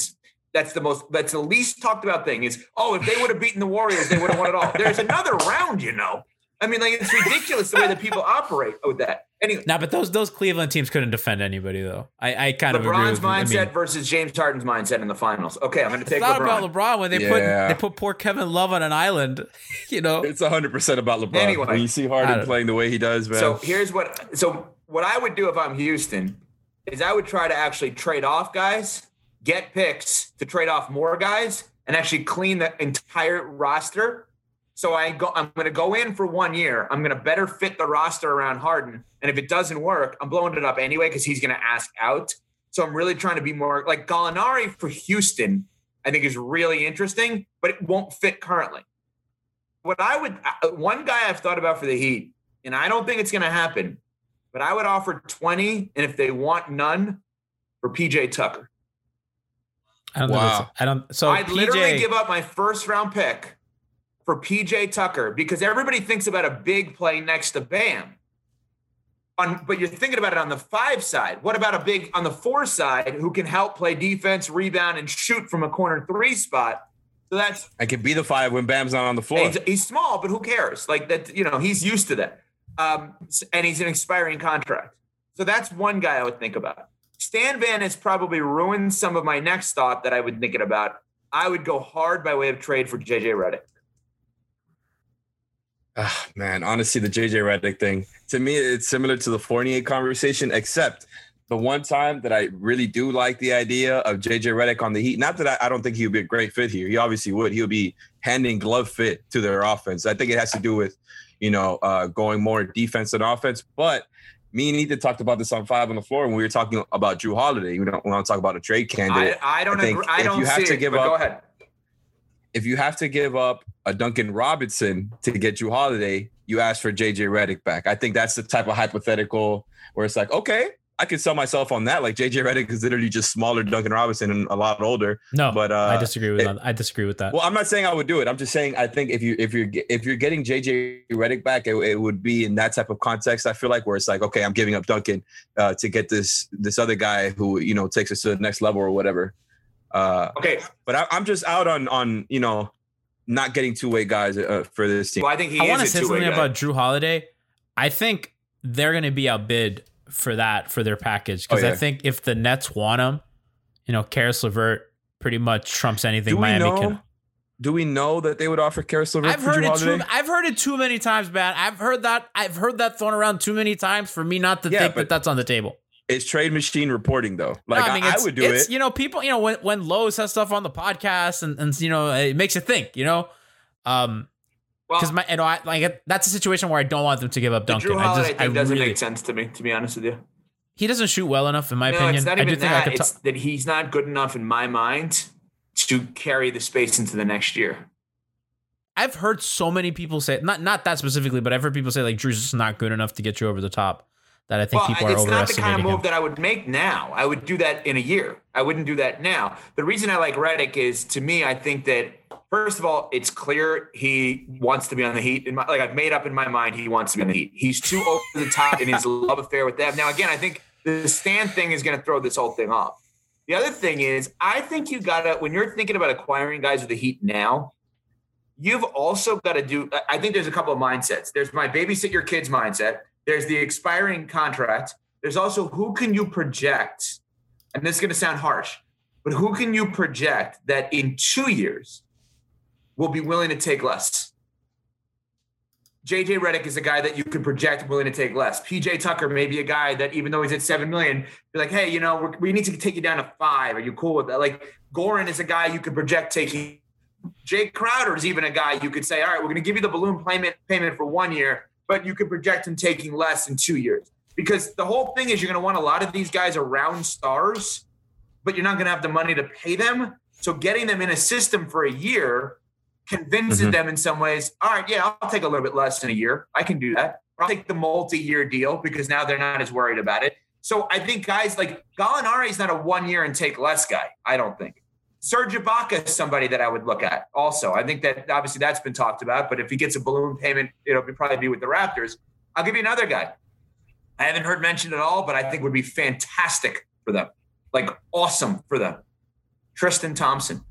That's the most, that's the least talked about thing is, oh, if they would have beaten the Warriors, they would have won it all. There's another round, you know. I mean, like, it's ridiculous the way that people operate with that. Anyway. Nah, but those those Cleveland teams couldn't defend anybody, though. I, I kind LeBron's of agree with mindset I mean, versus James Harden's mindset in the finals. Okay, I'm going to take it's not LeBron. about LeBron when they Yeah. put they put poor Kevin Love on an island, you know. It's one hundred percent about LeBron. Anyway. When you see Harden playing the way he does, man. So here's what, so what I would do if I'm Houston is I would try to actually trade off guys, get picks to trade off more guys, and actually clean the entire roster. So I go, I'm going to go in for one year. I'm going to better fit the roster around Harden. And if it doesn't work, I'm blowing it up anyway because he's going to ask out. So I'm really trying to be more like Gallinari for Houston, I think is really interesting, but it won't fit currently. What I would, one guy I've thought about for the Heat, and I don't think it's going to happen, but I would offer twenty, and if they want none, for P J Tucker. I don't Wow. know. I don't. So I'd P J, literally give up my first round pick for P J Tucker because everybody thinks about a big play next to Bam. On, but you're thinking about it on the five side. What about a big on the four side who can help play defense, rebound, and shoot from a corner three spot? So that's I can be the five when Bam's not on the floor. he's, he's small, but who cares? Like that, you know, he's used to that. Um, and he's an expiring contract. So that's one guy I would think about. Stan Van has probably ruined some of my next thought that I would think about. I would go hard by way of trade for J J Redick. Ah, man, honestly, the J J Redick thing, to me, it's similar to the Fournier conversation, except the one time that I really do like the idea of J J Redick on the Heat. Not that I, I don't think he would be a great fit here. He obviously would. He would be handing glove fit to their offense. I think it has to do with, you know, uh, going more defense than offense. But me and Ethan talked about this on Five on the Floor when we were talking about Drew Holiday. We don't want to talk about a trade candidate. I, I don't I think agree. I if don't you have see to it, give but up, go ahead. If you have to give up a Duncan Robinson to get Drew Holiday, you ask for J J Redick back. I think that's the type of hypothetical where it's like, okay, I could sell myself on that. Like J J Redick is literally just smaller Duncan Robinson and a lot older. No, but uh, I disagree with it, that. I disagree with that. Well, I'm not saying I would do it. I'm just saying I think if you if you're if you're getting J J Redick back, it, it would be in that type of context. I feel like where it's like, okay, I'm giving up Duncan uh, to get this this other guy who you know takes us to the next level or whatever. Uh, okay, but I, I'm just out on on you know. not getting two-way guys uh, for this team. Well, I think he I is want a to say two-way something guy. about Drew Holiday. I think they're going to be outbid for that for their package because Oh, yeah. I think if the Nets want him, you know, Karis LeVert pretty much trumps anything Do we Miami know? can. Do we know that they would offer Karis LeVert I've for heard Drew it too. Holiday? I've heard it too many times, man. I've heard that. I've heard that thrown around too many times for me not to Yeah, think but that that's on the table. It's trade machine reporting though. Like No, I, mean, I it's- would do it's, it. You know, people. You know, when when Lowe's has stuff on the podcast and and you know it makes you think. You know, um. Because my, you know, I, like that's a situation where I don't want them to give up The Duncan. Drew Holiday I just, thing I doesn't really, make sense to me, to be honest with you. He doesn't shoot well enough, in my no, opinion. it's not I even do think I that. could. It's T- that he's not good enough in my mind to carry the space into the next year. I've heard so many people say, not not that specifically, but I've heard people say like Drew's just not good enough to get you over the top. That I think Well, people are it's not the overestimating kind of move him. that I would make now. I would do that in a year. I wouldn't do that now. The reason I like Redick is, to me, I think that first of all, it's clear he wants to be on the Heat. In my, like I've made up in my mind, he wants to be on the Heat. He's too over the top in his love affair with them. Now, again, I think the Stan thing is going to throw this whole thing off. The other thing is, I think you got to, when you're thinking about acquiring guys with the Heat now, you've also got to do, I think there's a couple of mindsets. There's my babysit your kids mindset. There's the expiring contract. There's also who can you project, and this is going to sound harsh, but who can you project that in two years will be willing to take less? J J Redick is a guy that you can project willing to take less. P J Tucker may be a guy that even though he's at seven million, be like, hey, you know, we're, we need to take you down to five. Are you cool with that? Like Goran is a guy you could project taking. Jake Crowder is even a guy you could say, all right, we're going to give you the balloon payment payment for one year, but you could project him taking less in two years. Because the whole thing is you're going to want a lot of these guys around stars, but you're not going to have the money to pay them. So getting them in a system for a year convinces Mm-hmm. them in some ways, all right, yeah, I'll take a little bit less in a year. I can do that. I'll take the multi-year deal because now they're not as worried about it. So I think guys like Gallinari is not a one year and take less guy, I don't think. Serge Ibaka is somebody that I would look at also. I think that obviously that's been talked about, but if he gets a balloon payment, it'll probably be with the Raptors. I'll give you another guy. I haven't heard mentioned at all, but I think would be fantastic for them. Like awesome for them. Tristan Thompson.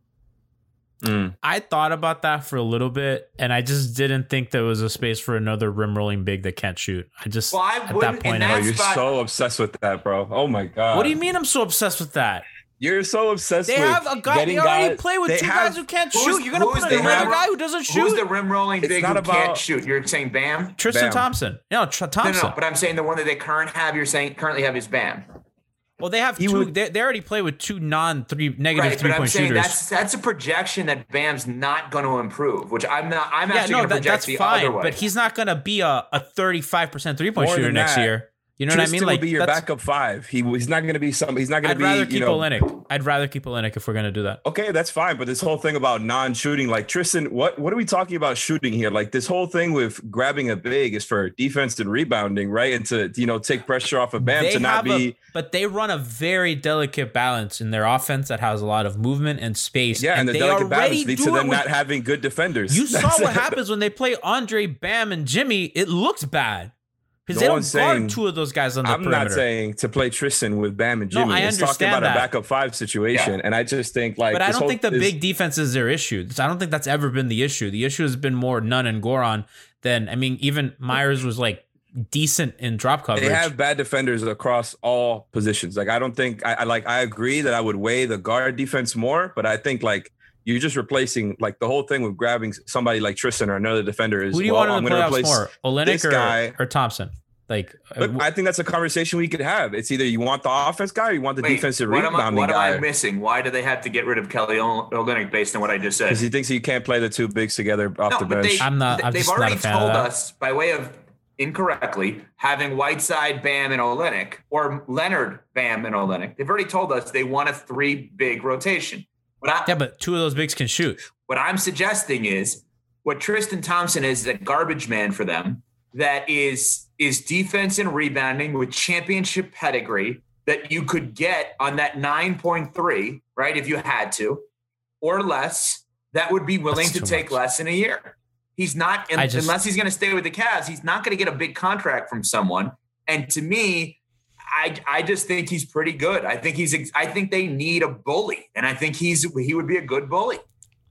Mm. I thought about that for a little bit, and I just didn't think there was a space for another rim rolling big that can't shoot. I just well, I at that point, that oh, you're spot, so obsessed with that, bro. Oh my god! What do you mean I'm so obsessed with that? You're so obsessed. They with have a guy. They already guys, play with two have, guys who can't shoot. You're gonna put another have, guy who doesn't shoot. Who's the rim rolling big who about, can't shoot? You're saying Bam? Tristan Bam. Thompson. No, Tr- Thompson. No, no, but I'm saying the one that they current have. You're saying currently have is Bam. Well, they have he two. Would, they, they already play with two non-three negative right, three point shooters. That's that's a projection that Bam's not going to improve. Which I'm not. I'm yeah, actually no, going to project that's the fine, other way. But he's not going to be a, a thirty-five percent three point shooter next that. year. You know Tristan what I mean? Like will be your backup five. He he's not going to be some. He's not going to be. I'd rather keep you know, Olynyk. I'd rather keep Olynyk if we're going to do that. Okay, that's fine. But this whole thing about non-shooting, like Tristan, what what are we talking about shooting here? Like this whole thing with grabbing a big is for defense and rebounding, right? And to you know take pressure off of Bam they to not be. A, but they run a very delicate balance in their offense that has a lot of movement and space. Yeah, and, and the they delicate balance leads to them with, not having good defenders. You saw what happens when they play Andre, Bam, and Jimmy. It looks bad. Because no they don't one's guard saying, two of those guys on the I'm perimeter. not saying to play Tristan with Bam and Jimmy. No, I it's understand talking about that. a backup five situation. Yeah. And I just think like But I don't think the is, big defense is their issue. I don't think that's ever been the issue. The issue has been more Nunn and Goran than, I mean, even Myers was like decent in drop coverage. They have bad defenders across all positions. Like I don't think I, I like I agree that I would weigh the guard defense more, but I think like you're just replacing like the whole thing with grabbing somebody like Tristan or another defender is who do you well, want in I'm the going to playoffs replace more? Olynyk or, guy. or Thompson? Like, Look, I think that's a conversation we could have. It's either you want the offense guy or you want the Wait, defensive what rebounding am I, what guy. What am I missing? Why do they have to get rid of Kelly Olynyk based on what I just said? Because he thinks he can't play the two bigs together off no, the but bench. They, I'm not. I'm they've just already not a fan told of that. us by way of incorrectly having Whiteside, Bam, and Olynyk, or Leonard, Bam, and Olynyk. They've already told us they want a three big rotation. What I, yeah, but two of those bigs can shoot. What I'm suggesting is what Tristan Thompson is a garbage man for them. That is is defense and rebounding with championship pedigree that you could get on that nine point three, right? If you had to, or less, that would be willing to take much. less in a year. He's not, just, unless he's going to stay with the Cavs, he's not going to get a big contract from someone. And to me, I I just think he's pretty good. I think he's, I think they need a bully, and I think he's he would be a good bully.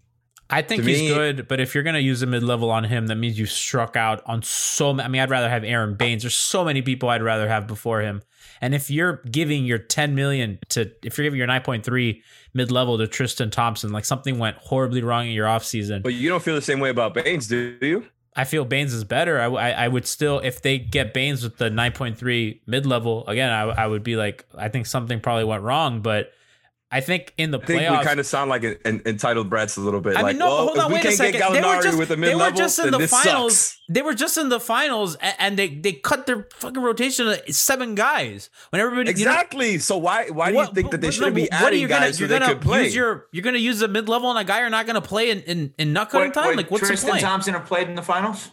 I think to he's me, good, but if you're going to use a mid-level on him, that means you struck out on so many. I mean, I'd rather have Aaron Baines. There's so many people I'd rather have before him. And if you're giving your ten million to, if you're giving your nine point three mid-level to Tristan Thompson, like something went horribly wrong in your offseason. But you don't feel the same way about Baines, do you? I feel Baines is better. I, I, I would still, if they get Baines with the nine point three mid-level, again, I, I would be like, I think something probably went wrong, but I think in the I think playoffs, we kind of sound like an, an entitled brats a little bit. I like, mean, no, well, hold on, if we wait can't a second. get They were Gallinari just, with a they mid-level, were just in the this finals. sucks. They were just in the finals, and, and they, they cut their fucking rotation to seven guys. When everybody exactly. You know, so why why do what, you think that they but, shouldn't no, be what adding you guys gonna, so they gonna could play? Use your, you're going to use a mid level on a guy you're not going to play in in, in nut cutting Wait, time. wait, like what's Tristan the point? Thompson have played in the finals.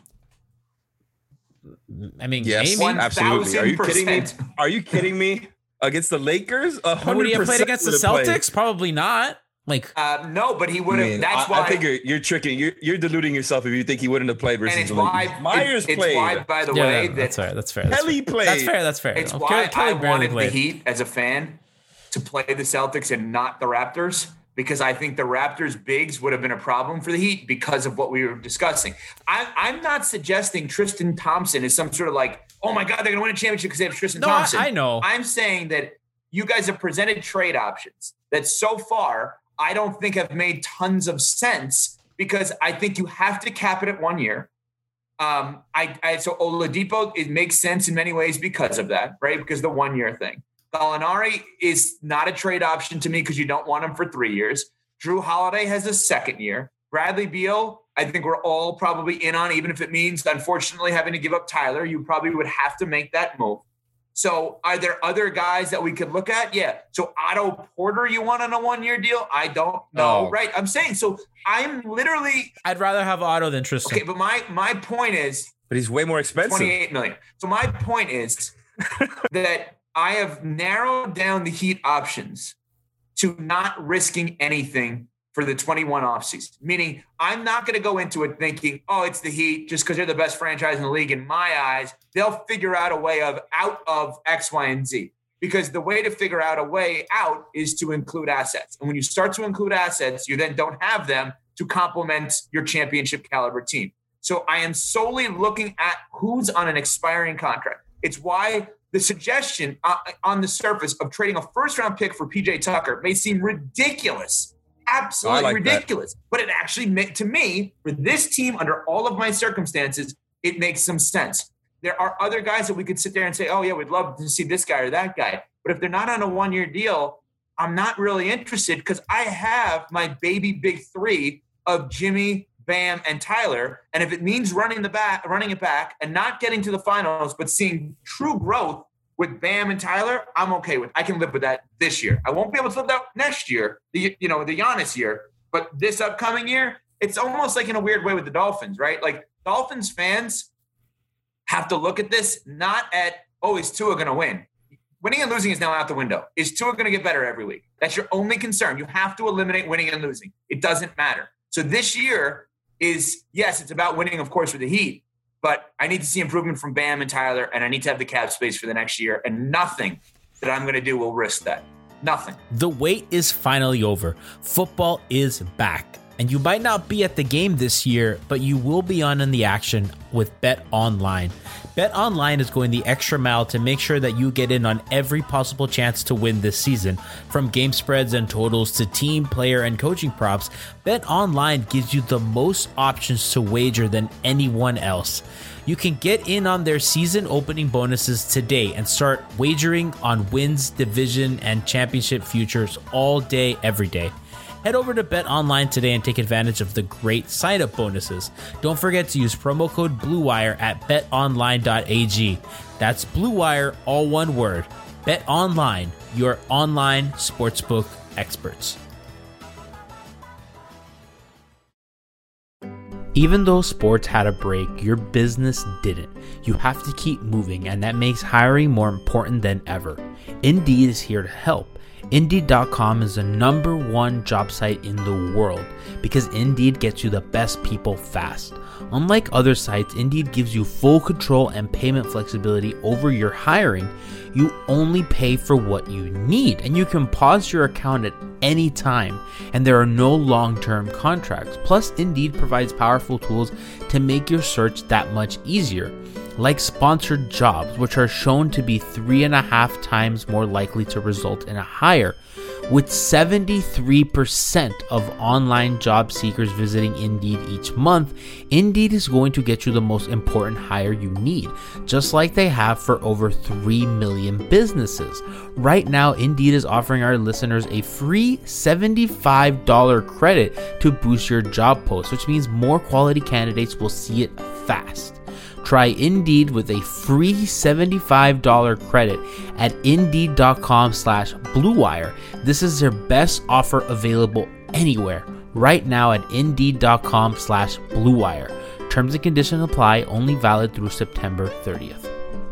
I mean, yes, maybe. absolutely. Are you kidding me? Are you kidding me? Against the Lakers, one hundred percent would he have played against the Celtics? Played. Probably not. Like uh, no, but he would have. I mean, that's I, why I think you're, you're tricking. You're, you're deluding yourself if you think he wouldn't have played versus and it's the why, Lakers. Myers it, played. It's why, by the yeah, way, that, that that's fair. That's fair. That's Kelly fair. played. That's fair. That's fair. It's oh, why Kelly I wanted played. the Heat as a fan to play the Celtics and not the Raptors, because I think the Raptors bigs would have been a problem for the Heat because of what we were discussing. I, I'm not suggesting Tristan Thompson is some sort of like, oh my God, they're going to win a championship because they have Tristan no, Thompson. I, I know. I'm saying that you guys have presented trade options that so far I don't think have made tons of sense, because I think you have to cap it at one year. Um, I, I so Oladipo, it makes sense in many ways because of that, right? Because the one year thing. Gallinari is not a trade option to me because you don't want him for three years. Drew Holiday has a second year. Bradley Beal, I think we're all probably in on, even if it means, unfortunately, having to give up Tyler. You probably would have to make that move. So are there other guys that we could look at? Yeah. So Otto Porter, you want on a one-year deal? I don't know. Oh. Right. I'm saying, so I'm literally. I'd rather have Otto than Tristan. Okay. But my, my point is. But he's way more expensive. twenty-eight million. So my point is that I have narrowed down the Heat options to not risking anything for the twenty-one offseason, meaning I'm not going to go into it thinking, oh, it's the Heat just because they're the best franchise in the league. In my eyes, they'll figure out a way of out of X, Y, and Z, because the way to figure out a way out is to include assets. And when you start to include assets, you then don't have them to complement your championship caliber team. So I am solely looking at who's on an expiring contract. It's why the suggestion uh, on the surface of trading a first round pick for P J Tucker may seem ridiculous, absolutely like ridiculous. That. But it actually, to me, for this team, under all of my circumstances, it makes some sense. There are other guys that we could sit there and say, oh, yeah, we'd love to see this guy or that guy. But if they're not on a one-year deal, I'm not really interested because I have my baby big three of Jimmy, Bam, and Tyler. And if it means running the back, running it back and not getting to the finals, but seeing true growth with Bam and Tyler, I'm okay with. I can live with that this year. I won't be able to live that next year, the, you know, the Giannis year. But this upcoming year, it's almost like in a weird way with the Dolphins, right? Like Dolphins fans have to look at this not at, oh, is Tua going to win? Winning and losing is now out the window. Is Tua going to get better every week? That's your only concern. You have to eliminate winning and losing. It doesn't matter. So this year is, yes, it's about winning, of course, with the Heat, but I need to see improvement from Bam and Tyler, and I need to have the cap space for the next year, and nothing that I'm going to do will risk that. Nothing. The wait is finally over. Football is back. And you might not be at the game this year, but you will be on in the action with BetOnline. BetOnline is going the extra mile to make sure that you get in on every possible chance to win this season. From game spreads and totals to team, player, and coaching props, BetOnline gives you the most options to wager than anyone else. You can get in on their season opening bonuses today and start wagering on wins, division, and championship futures all day, every day. Head over to BetOnline today and take advantage of the great sign-up bonuses. Don't forget to use promo code BlueWire at bet online dot a g. That's BlueWire, all one word. BetOnline, your online sportsbook experts. Even though sports had a break, your business didn't. You have to keep moving, and that makes hiring more important than ever. Indeed is here to help. Indeed dot com is the number one job site in the world because Indeed gets you the best people fast. Unlike other sites, Indeed gives you full control and payment flexibility over your hiring. You only pay for what you need, and you can pause your account at any time, and there are no long-term contracts. Plus, Indeed provides powerful tools to make your search that much easier, like sponsored jobs, which are shown to be three and a half times more likely to result in a hire. With seventy-three percent of online job seekers visiting Indeed each month, Indeed is going to get you the most important hire you need, just like they have for over three million businesses. Right now, Indeed is offering our listeners a free seventy-five dollars credit to boost your job post, which means more quality candidates will see it fast. Try Indeed with a free seventy-five dollars credit at Indeed.com slash BlueWire. This is their best offer available anywhere right now at Indeed.com slash BlueWire. Terms and conditions apply, only valid through September thirtieth.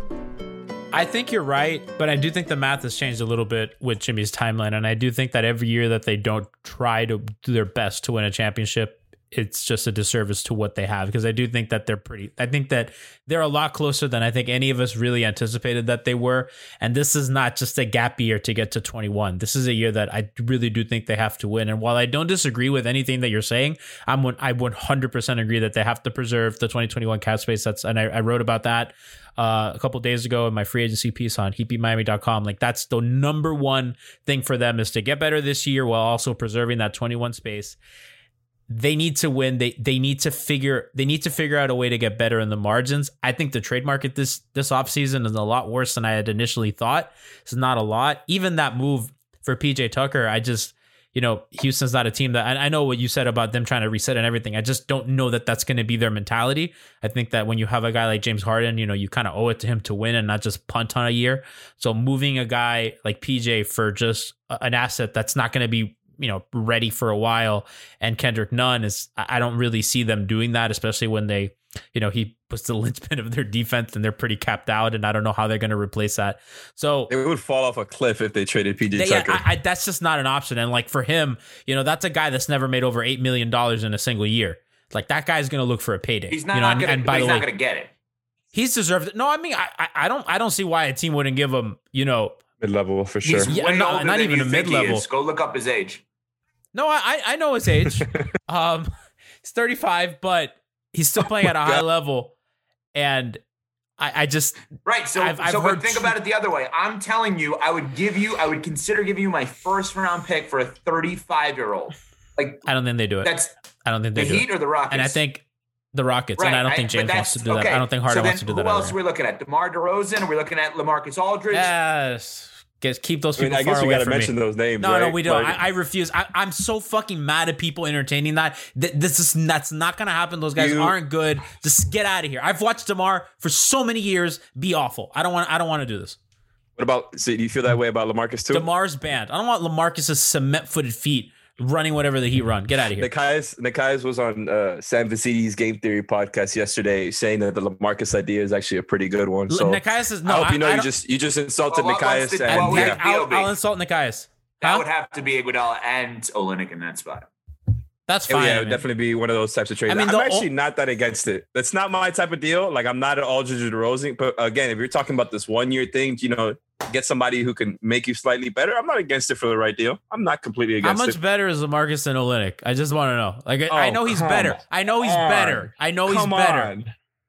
I think you're right, but I do think the math has changed a little bit with Jimmy's timeline, and I do think that every year that they don't try to do their best to win a championship, it's just a disservice to what they have, because I do think that they're pretty, I think that they're a lot closer than I think any of us really anticipated that they were. And this is not just a gap year to get to twenty-one. This is a year that I really do think they have to win. And while I don't disagree with anything that you're saying, I'm I one hundred percent agree that they have to preserve the twenty twenty-one cap space. That's, and I, I wrote about that uh, a couple of days ago in my free agency piece on heat beat miami dot com. Like, that's the number one thing for them, is to get better this year while also preserving that twenty-one space. They need to win. They they need to figure they need to figure out a way to get better in the margins. I think the trade market this this offseason is a lot worse than I had initially thought. It's not a lot. Even that move for P J Tucker, I just, you know, Houston's not a team that, I, I know what you said about them trying to reset and everything. I just don't know that that's going to be their mentality. I think that when you have a guy like James Harden, you know, you kind of owe it to him to win and not just punt on a year. So moving a guy like P J for just an asset that's not going to be, you know, ready for a while, and Kendrick Nunn is, I don't really see them doing that, especially when they, you know, he was the linchpin of their defense and they're pretty capped out, and I don't know how they're going to replace that. So it would fall off a cliff if they traded P J they, Tucker. Yeah, I, I, that's just not an option. And like for him, you know, that's a guy that's never made over eight million dollars in a single year. Like, that guy's going to look for a payday. He's not, you know, not and, gonna, and by he's the not way, going to get it. He's deserved it. No, I mean, I, I don't, I don't see why a team wouldn't give him, you know, Mid-level for sure. He's Yeah, way no, older not than even you a think he mid-level. is. Go look up his age. No, I I know his age. um, he's thirty-five, but he's still playing at a high level, and I, I just right. So, I've, I've so heard but think tr- about it the other way. I'm telling you, I would give you, I would consider giving you my first round pick for a thirty-five year old. Like, I don't think they do it. That's I don't think they the do Heat it. or the Rockets. And I think the Rockets, right, and I don't I, think James wants to do okay. that. I don't think Harden so then wants to do who that. else either. are we looking at? DeMar DeRozan? Are we looking at LaMarcus Aldridge? Yes. Guess keep those I mean, people I guess far we away gotta from mention me. those names, No, right? no, we don't. Like- I, I refuse. I, I'm so fucking mad at people entertaining that. Th- This is that's not gonna happen. Those guys You- aren't good. Just get out of here. I've watched DeMar for so many years be awful. I don't want. I don't want to do this. What about? So do you feel that way about LaMarcus too? DeMar's banned. I don't want LaMarcus's cement-footed feet running whatever the Heat run. Get out of here. Nikias, Nikias was on uh, Sam Vicidi's Game Theory podcast yesterday, saying that the LaMarcus idea is actually a pretty good one. So Nikias is no. I hope I, you know I you don't- just you just insulted Well, what- what's Nikias. the- and, what would yeah. it I'll, be? I'll insult Nikias. That Huh? would have to be Iguodala and Olynyk in that spot. That's Oh, fine. yeah, it I would mean. definitely be one of those types of trades. I mean, I'm the actually o- not that against it. That's not my type of deal. Like, I'm not an Aldridge or DeRozan. But again, if you're talking about this one year thing, you know, get somebody who can make you slightly better. I'm not against it for the right deal. I'm not completely How against much it. better is LaMarcus than Olynyk? I just want to know. Like, I I Oh, know he's come better. I know he's on. better. I know he's Come better. on.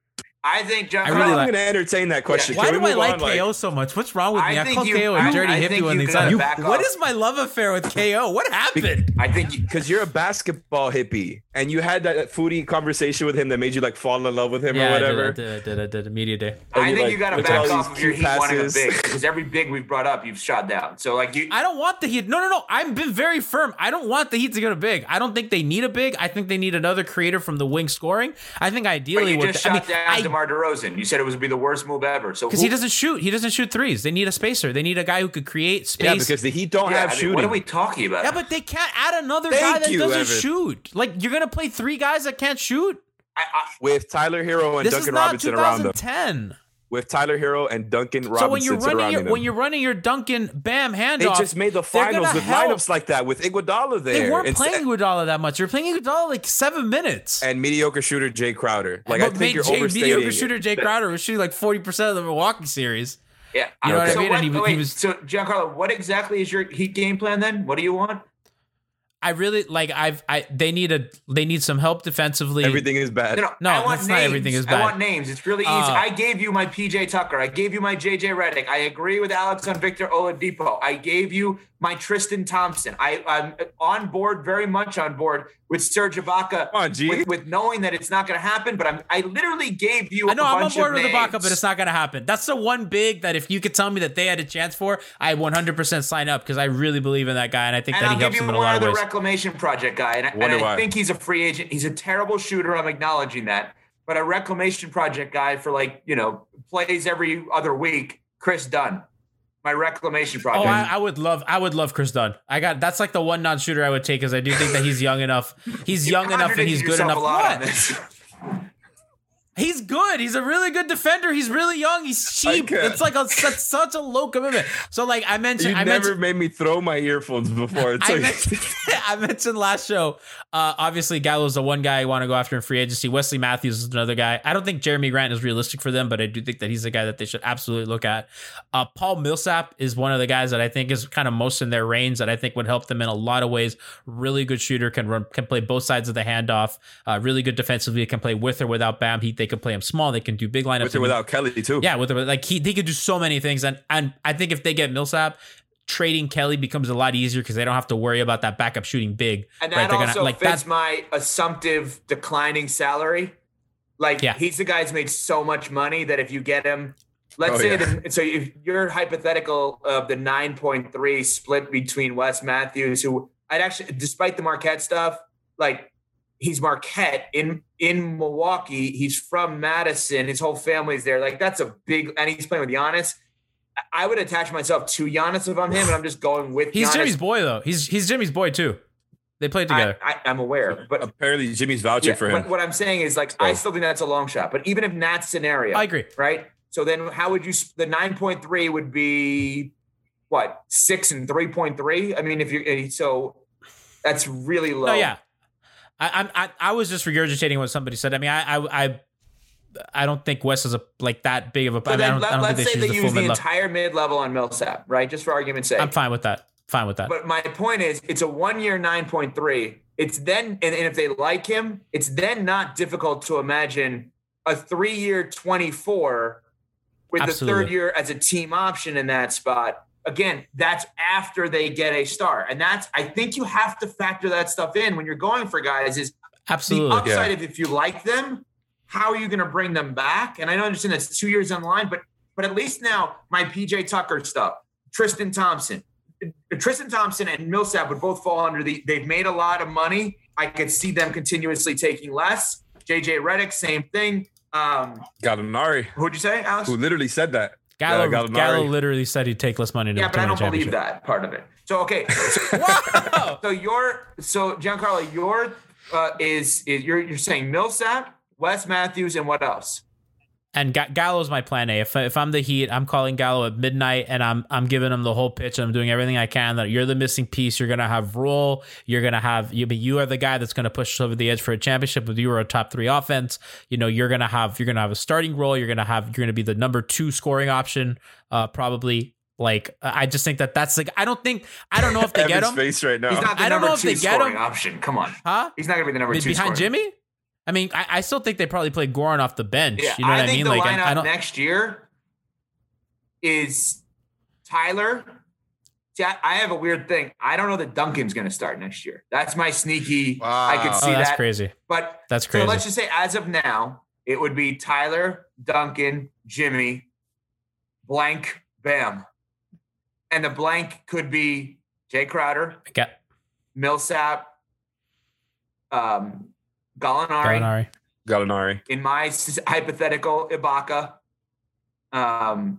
I think John. I really I'm like- going to entertain that question. Why Can do we I move like on? K O so much? What's wrong with I me? I, think call you- K O a I- dirty I hippie think when you they gotta said back What off. is my love affair with K O? What happened? I think you, Because you're a basketball hippie and you had that foodie conversation with him that made you like fall in love with him yeah, or whatever. I did, I did, I did, I did, I did. Media day. And I you, think like, you got to look at all back these off of your cute Heat wanting a passes. big because every big we've brought up, you've shot down. So like you, I don't want the Heat. No, no, no. I've been very firm. I don't want the Heat to go to big. I don't think they need a big. I think they need another creator from the wing scoring. I think but ideally, you what just the- I shot mean, down I- DeMar DeRozan. You said it would be the worst move ever. So because who- he doesn't shoot. He doesn't shoot threes. They need a spacer. They need a guy who could create space. Yeah, because the Heat don't Yeah, have I mean, shooting. what are we talking about? Yeah, but they can't add another Thank guy that you, doesn't Evan. shoot. Like, you're gonna play three guys that can't shoot. I, I, With Tyler Hero and This Duncan is not Robinson around them. twenty ten. With Tyler Hero and Duncan Robinson So when you're running surrounding your them. when you're running your Duncan Bam handoff, They just made the they're gonna finals with help. lineups like that with Iguodala there. They weren't Instead- playing Iguodala that much. They were playing Iguodala like seven minutes. and mediocre shooter Jay Crowder. Like I but think made you're Jay, overstating. mediocre shooter Jay Crowder was shooting like forty percent of the Milwaukee series. yeah, You know what I so mean? What, And he was- wait, he was- so Giancarlo, what exactly is your Heat game plan then? What do you want? I really like. I've. I. They need a. They need some help defensively. Everything is bad. No, no, No, I want that's not names. everything is I bad. want names. It's really easy. Uh, I gave you my P J Tucker. I gave you my J J Redick. I agree with Alex on Victor Oladipo. I gave you my Tristan Thompson. I, I'm on board, very much on board with Serge Ibaka. Come on, G. With, with knowing that it's not going to happen, but I'm. I literally gave you. I know a I'm on bunch board of with names. Ibaka, but it's not going to happen. That's the one big that if you could tell me that they had a chance for, I one hundred percent sign up because I really believe in that guy and I think And that I'll he give helps you him in a one lot of other ways. reclamation project guy, and, I- and Wonder I why. think he's a free agent. He's a terrible shooter. I'm acknowledging that, but a reclamation project guy for like you know plays every other week. Chris Dunn, my reclamation Oh, project. I, I would love, I would love Chris Dunn. I got that's like the one non-shooter I would take because I do think that he's young enough. He's You're young enough and he's good contradicting enough. yourself a lot on What? this. He's good. He's a really good defender. He's really young. He's cheap. Okay. It's like a that's such a low commitment. So like I mentioned, You I never mentioned, made me throw my earphones before. It's I, like, mentioned, I mentioned last show. Uh, obviously, Gallo's the one guy I want to go after in free agency. Wesley Matthews is another guy. I don't think Jeremy Grant is realistic for them, but I do think that he's the guy that they should absolutely look at. Uh, Paul Millsap is one of the guys that I think is kind of most in their range that I think would help them in a lot of ways. Really good shooter, can run, can play both sides of the handoff. Uh, really good defensively, can play with or without Bam. He they can play him small. They can do big lineups. with or without Kelly too. Yeah, with or, like he they could do so many things, and and I think if they get Millsap, trading Kelly becomes a lot easier because they don't have to worry about that backup shooting big. And right? that They're also gonna, like, fits that, my assumptive declining salary. Like Yeah. he's the guy's made so much money that if you get him, let's Oh, say yeah. the, so if you're hypothetical of the nine point three split between Wes Matthews, who I'd actually, despite the Marquette stuff, like he's Marquette in in Milwaukee. He's from Madison. His whole family's there. Like that's a big, and he's playing with Giannis. I would attach myself to Giannis if I'm him, and I'm just going with he's Giannis. Jimmy's boy though. He's he's Jimmy's boy too. They played together. I, I, I'm aware, but Apparently, Jimmy's vouching yeah, for him. But what I'm saying is, like, I still think that's a long shot. But even if in that scenario, I agree. right? So then, how would you? sp- The nine point three would be what six and three point three. I mean, if you're so, that's really low. No, yeah. I, I'm- I I was just regurgitating what somebody said. I mean, I I, I I don't think West is a like that big of a. So I, mean, then I don't, let, I don't let's think they say they use use the, the full entire mid level on Millsap, right? Just for argument's sake. I'm fine with that. Fine with that. But my point is, it's a one year nine point three. It's then, and, and if they like him, it's then not difficult to imagine a three year twenty-four with Absolutely. the third year as a team option in that spot. Again, that's after they get a star. And that's, I think you have to factor that stuff in when you're going for guys is Absolutely. the upside Yeah. of if you like them, how are you going to bring them back? And I don't understand that's two years on the line, but, but at least now my P J Tucker stuff, Tristan Thompson, Tristan Thompson and Millsap would both fall under the, they've made a lot of money. I could see them continuously taking less. J J Redick, same thing. Um, Gallinari. Who'd you say, Alex? Who literally said that. Gallo, Uh, Gallinari. Gallo literally said he'd take less money to Yeah, but I win a don't believe championship. that part of it. So, okay. So, so you're, so Giancarlo, your uh, is, is you're, you're saying Millsap, Wes Matthews, and what else? And Ga- Gallo's my plan A. If, if I'm the Heat, I'm calling Gallo at midnight, and I'm I'm giving him the whole pitch. And I'm doing everything I can. That you're the missing piece. You're gonna have role. You're gonna have you. But you are the guy that's gonna push us over the edge for a championship. If you are a top three offense, you know you're gonna have you're gonna have a starting role. You're gonna have you're gonna be the number two scoring option, uh, probably. Like I just think that that's like I don't think I don't know if they get Evan's him. face right now. He's not the I don't number know if two they get scoring him. option. Come on. Huh? He's not going to be the number two Behind scoring. Jimmy? I mean, I, I still think they probably play Goran off the bench. Yeah, you know what I I, think mean? the Like, lineup I, I don't. next year is Tyler. See, I, I have a weird thing. I don't know that Duncan's going to start next year. That's my sneaky. I could see oh, that's that. crazy. But That's crazy. So let's just say, as of now, it would be Tyler, Duncan, Jimmy, blank, Bam, and the blank could be Jay Crowder, Got Millsap, um, Gallinari. Gallinari. Gallinari. In my s- hypothetical, Ibaka. Um,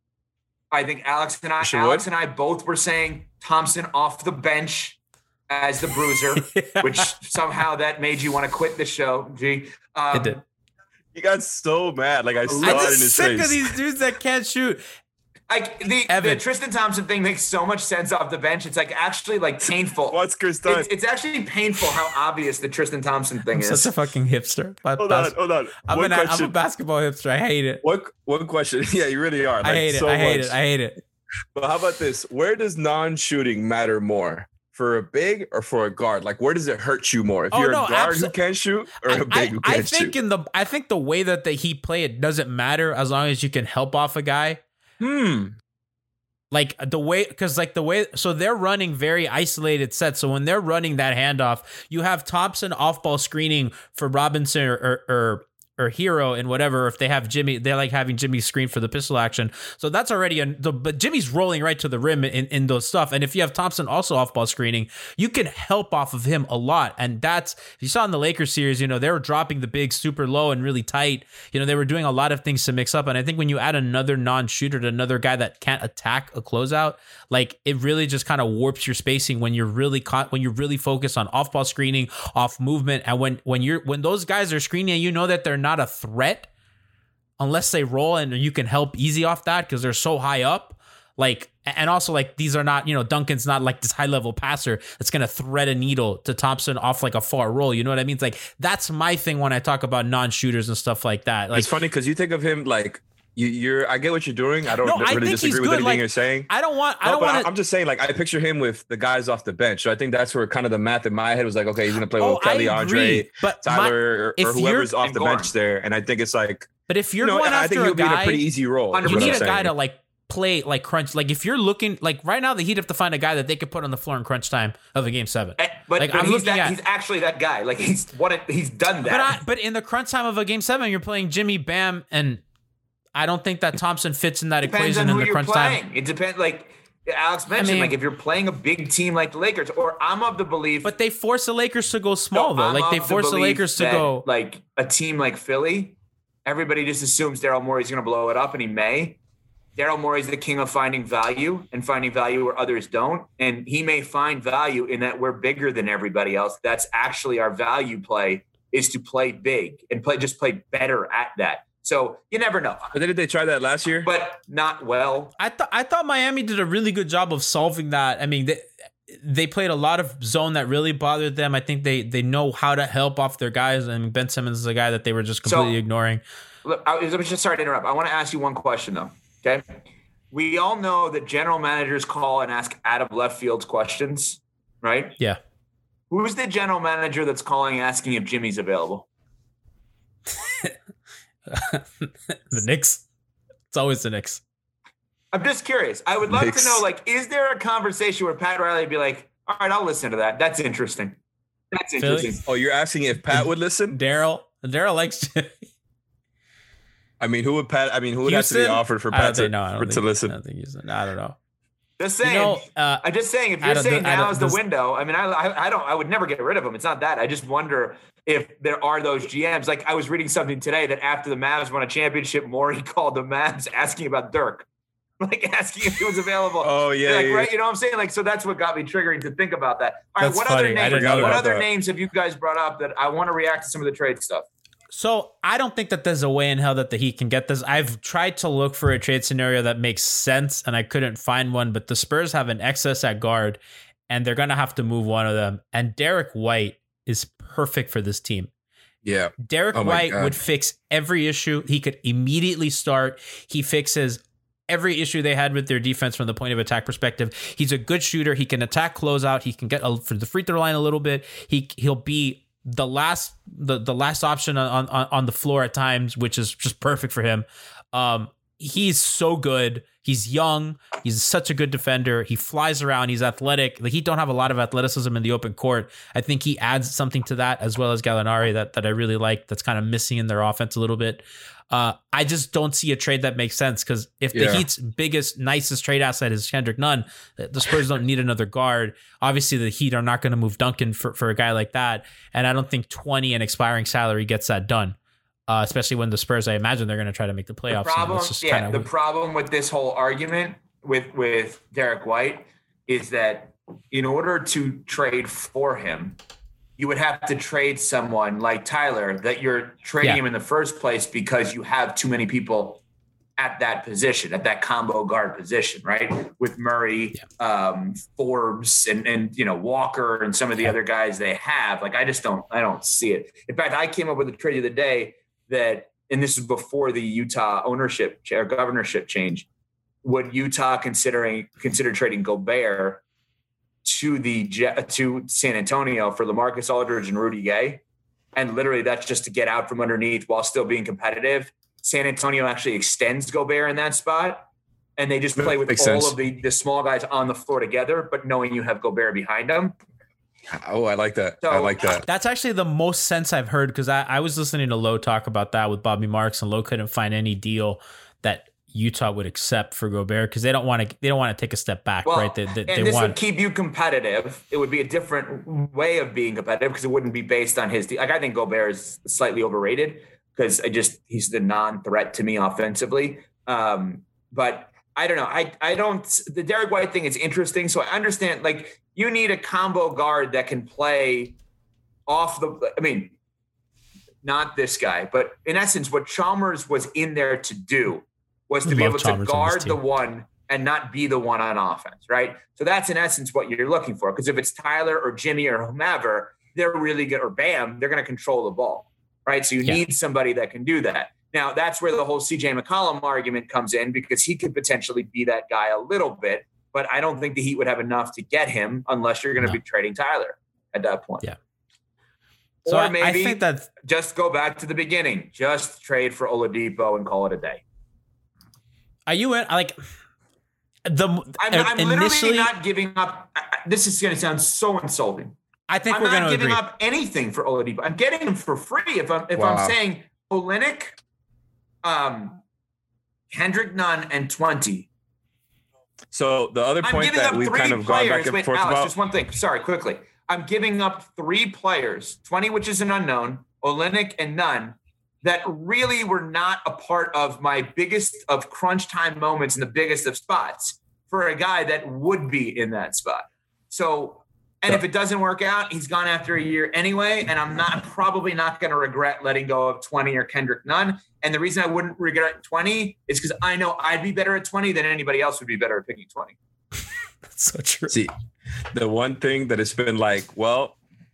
I think Alex and I, Sure Alex would. and I both were saying Thompson off the bench as the bruiser, which somehow that made you want to quit the show. G. Um, It did. He got so mad. Like I saw I'm it in just his sick face. of these dudes that can't shoot. Like the, the Evan. Tristan Thompson thing makes so much sense off the bench. It's like actually like painful. What's Chris done? It's, it's actually painful how obvious the Tristan Thompson thing I'm is. such a fucking hipster. But Hold on, bas- hold on. I'm, One an, I'm a question. basketball hipster. I hate it. One, one question. Yeah, you really are. Like, I hate it. so I hate much. it. I hate it. But how about this? Where does non-shooting matter more? For a big or for a guard? Like, where does it hurt you more? If Oh, you're no, a guard abso- who can't shoot or a I, big who I, I can't think shoot? in the I think the way that the Heat play it doesn't matter as long as you can help off a guy. Hmm. Like the way, because like the way, so they're running very isolated sets. So when they're running that handoff, you have Thompson off ball screening for Robinson or or, or or Hero and whatever. If they have Jimmy, they like having Jimmy screen for the pistol action. So that's already a, the, but Jimmy's rolling right to the rim in, in those stuff. And if you have Thompson also off ball screening, you can help off of him a lot. And that's, you saw in the Lakers series, you know, they were dropping the big super low and really tight. You know, they were doing a lot of things to mix up. And I think when you add another non-shooter to another guy that can't attack a closeout, like it really just kind of warps your spacing when you're really caught, when you're really focused on off ball screening, off movement. And when, when you're, when those guys are screening, you know that they're not a threat unless they roll and you can help easy off that because they're so high up. Like, and also like these are not, you know, Duncan's not like this high level passer that's going to thread a needle to Thompson off like a far roll. You know what I mean? It's like, that's my thing when I talk about non-shooters and stuff like that. Like, it's funny because you think of him like you, you're. I get what you're doing. I don't No, I really think he's disagree with good. anything Like, you're saying. I don't want, I No, don't but want I, I'm just saying, like, I picture him with the guys off the bench. So I think that's where kind of the math in my head was like, okay, he's going to play Oh, with Kelly, I Andre, agree. But Tyler, my- or, if or whoever's you're- off the and Goran. bench there. And I think it's like, But if you're you know, going I after think he'll a be in guy, a pretty easy role. is you what need I'm a guy saying. to like play, like crunch. Like if you're looking, like right now, the Heat have to find a guy that they could put on the floor in crunch time of a game seven. Eh, But, like but I'm he's, looking that, at, he's actually that guy. Like he's what it, he's done that. but I, but in the crunch time of a game seven, you're playing Jimmy, Bam, and I don't think that Thompson fits in that Depends equation on in who the you're crunch playing. time. It depends. Like Alex mentioned, mean- like if you're playing a big team like the Lakers, or I'm of the belief. But they force the Lakers to go small No, though. I'm Like they of the force the belief Lakers to that, go. like a team like Philly. Everybody just assumes Daryl Morey's going to blow it up, and he may. Daryl Morey's the king of finding value and finding value where others don't. And he may find value in that we're bigger than everybody else. That's actually our value play, is to play big and play just play better at that. So you never know. But didn't they try that last year? But not well. I thought I thought Miami did a really good job of solving that. I mean, they, they played a lot of zone that really bothered them. I think they they know how to help off their guys. I mean, Ben Simmons is a guy that they were just completely So- ignoring. look, I was just sorry to interrupt. I want to ask you one question though. Okay. We all know that general managers call and ask out of left field questions, right? Yeah. Who's the general manager that's calling asking if Jimmy's available? The Knicks. It's always the Knicks. I'm just curious. I would love Knicks. to know, like, is there a conversation where Pat Riley would be like, all right, I'll listen to that. That's interesting. That's interesting. Philly? Oh, you're asking if Pat would listen? Daryl. Daryl likes Jimmy. I mean, who would Pat? I mean, who would Houston? have to be offered for Pat to, no, for, think, to listen? I don't think Houston. I don't know. Just saying. You know, uh, I'm just saying. If you're saying now is the this, window, I mean, I, I I don't. I would never get rid of him. It's not that. I just wonder if there are those G Ms. Like I was reading something today that after the Mavs won a championship, Morey called the Mavs asking about Dirk, like asking if he was available. Oh yeah, like, yeah. right. You know what I'm saying? Like so. That's what got me triggering to think about that. All right. That's what funny. other names? What other that. names have you guys brought up that I want to react to some of the trade stuff? So I don't think that there's a way in hell that the Heat can get this. I've tried to look for a trade scenario that makes sense, and I couldn't find one. But the Spurs have an excess at guard, and they're going to have to move one of them. And Derek White is perfect for this team. Yeah. Derek oh White would fix every issue. He could immediately start. He fixes every issue they had with their defense from the point of attack perspective. He's a good shooter. He can attack closeout. He can get a, for the free throw line a little bit. He he'll be the last the, the last option on, on on the floor at times, which is just perfect for him. Um, he's so good. He's young. He's such a good defender. He flies around. He's athletic. Like he don't have a lot of athleticism in the open court. I think he adds something to that, as well as Gallinari that that I really like. That's kind of missing in their offense a little bit. Uh, I just don't see a trade that makes sense because if yeah. the Heat's biggest, nicest trade asset is Kendrick Nunn, the Spurs don't need another guard. Obviously, the Heat are not going to move Duncan for, for a guy like that. And I don't think twenty and expiring salary gets that done, uh, especially when the Spurs, I imagine they're going to try to make the playoffs. The problem, yeah, the weird. problem with this whole argument with, with Derek White is that in order to trade for him, you would have to trade someone like Tyler that you're trading Yeah. him in the first place because you have too many people at that position, at that combo guard position, right? With Murray, yeah. um, Forbes, and and you know Walker, and some of the yeah. other guys they have. Like I just don't, I don't see it. In fact, I came up with a trade the other day that, and this is before the Utah ownership or governorship change. Would Utah considering consider trading Gobert to the to San Antonio for LaMarcus Aldridge and Rudy Gay, and literally that's just to get out from underneath while still being competitive. San Antonio actually extends Gobert in that spot, and they just play with Makes all sense. of the, the small guys on the floor together, but knowing you have Gobert behind them. Oh, I like that. So, I like that. That's actually the most sense I've heard because I, I was listening to Lowe talk about that with Bobby Marks, and Lowe couldn't find any deal that Utah would accept for Gobert because they don't want to. They don't want to take a step back, well, right? They, they, and they this want would keep you competitive. It would be a different way of being competitive because it wouldn't be based on his. Like I think Gobert is slightly overrated because I just he's the non-threat to me offensively. Um, but I don't know. I I don't. The Derek White thing is interesting. So I understand. Like you need a combo guard that can play off the. I mean, not this guy, but in essence, what Chalmers was in there to do was to be able Chalmers to guard the one and not be the one on offense, right? So that's in essence what you're looking for. Because if it's Tyler or Jimmy or whomever, they're really good, or Bam, they're going to control the ball, right? So you Yeah. need somebody that can do that. Now, that's where the whole C J McCollum argument comes in because he could potentially be that guy a little bit, but I don't think the Heat would have enough to get him unless you're going to No. be trading Tyler at that point. Yeah. So or I- maybe I think that just go back to the beginning. Just trade for Oladipo and call it a day. are you in like the I'm, uh, I'm initially? literally not giving up. I- I- This is going to sound so insulting. I think I'm we're going not to giving agree. up anything for Oladipo. I'm getting him for free. If I'm if Wow. I'm saying Olynyk, um, Kendrick Nunn, and twenty. So the other I'm point giving that up we've three kind of gone back players. and Wait, forth Alex, about. just one thing. Sorry, quickly. I'm giving up three players, twenty, which is an unknown, Olynyk and Nunn, that really were not a part of my biggest of crunch time moments and the biggest of spots for a guy that would be in that spot. So, and if it doesn't work out, he's gone after a year anyway. And I'm not probably not going to regret letting go of twenty or Kendrick Nunn. And the reason I wouldn't regret twenty is because I know I'd be better at twenty than anybody else would be better at picking twenty. That's so true. See, the one thing that has been like, well,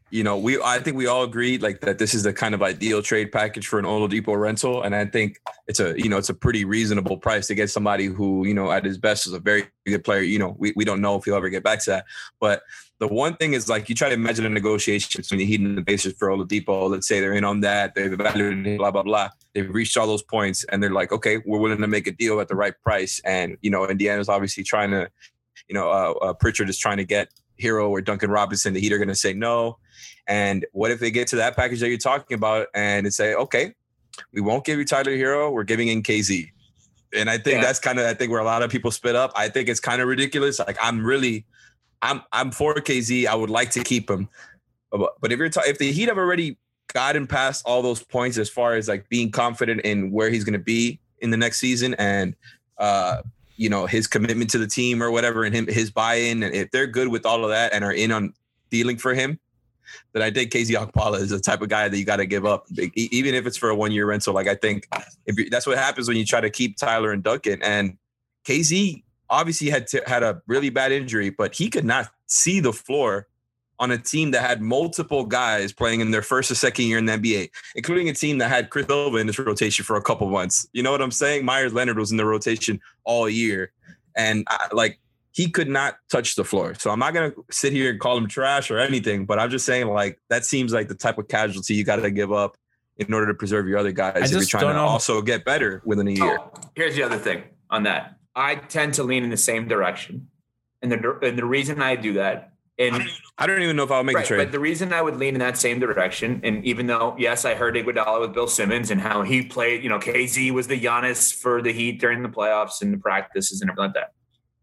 you know, we I think we all agreed like that this is the kind of ideal trade package for an Oladipo rental, and I think it's a you know it's a pretty reasonable price to get somebody who you know at his best is a very good player. You know, we we don't know if he'll ever get back to that, but the one thing is like you try to imagine a negotiation between the Heat and the Pacers for Oladipo. Let's say they're in on that, they've evaluated blah blah blah, they've reached all those points, and they're like, okay, we're willing to make a deal at the right price, and you know, Indiana's obviously trying to, you know, uh, uh, Pritchard is trying to get Hero or Duncan Robinson. The Heat are going to say no. And what if they get to that package that you're talking about and they say, okay, we won't give you Tyler Hero, we're giving in K Z. And I think yeah. that's kind of, I think where a lot of people split up. I think it's kind of ridiculous. Like I'm really, I'm, I'm for K Z. I would like to keep him. But if you're, ta- if the Heat have already gotten past all those points as far as like being confident in where he's going to be in the next season and, uh, you know, his commitment to the team or whatever, and him, his buy-in, and if they're good with all of that and are in on dealing for him, then I think K Z Okpala is the type of guy that you got to give up, even if it's for a one-year rental. Like I think if you, that's what happens when you try to keep Tyler and Duncan. And K Z obviously had to, had a really bad injury, but he could not see the floor on a team that had multiple guys playing in their first or second year in the N B A, including a team that had Chris Silva in this rotation for a couple months. You know what I'm saying? Myers Leonard was in the rotation all year, and I, like he could not touch the floor. So I'm not going to sit here and call him trash or anything, but I'm just saying like that seems like the type of casualty you got to give up in order to preserve your other guys if you're trying to know. also get better within a year. Oh, here's the other thing on that. I tend to lean in the same direction. And the, and the reason I do that, and I don't, I don't even know if I'll make right, a trade. But the reason I would lean in that same direction, and even though, yes, I heard Iguodala with Bill Simmons and how he played, you know, K Z was the Giannis for the Heat during the playoffs and the practices and everything like that.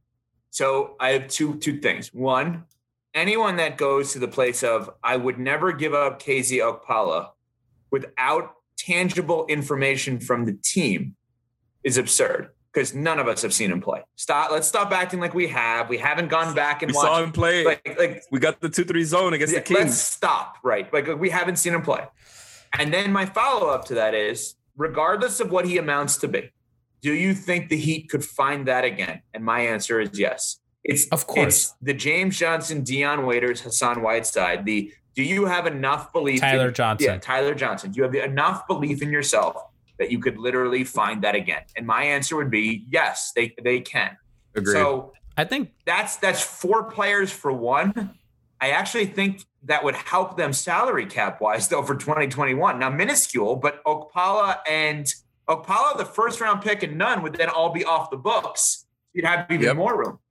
So I have two two things. One, anyone that goes to the place of I would never give up K Z Okpala without tangible information from the team is absurd. Because none of us have seen him play. Stop. Let's stop acting like we have. We haven't gone back and we watched. saw him play. Like, like we got the two three zone against the Kings. Let's stop. Right. Like we haven't seen him play. And then my follow up to that is, regardless of what he amounts to be, do you think the Heat could find that again? And my answer is yes. It's of course it's the James Johnson, Dion Waiters, Hassan Whiteside. The do you have enough belief? Tyler in, Johnson. Yeah, Tyler Johnson. Do you have enough belief in yourself that you could literally find that again? And my answer would be yes, they they can. Agreed. So I think that's that's four players for one. I actually think that would help them salary cap wise though for twenty twenty-one. Now minuscule, but Okpala and Okpala, the first round pick and none would then all be off the books. You'd have even yep. more room.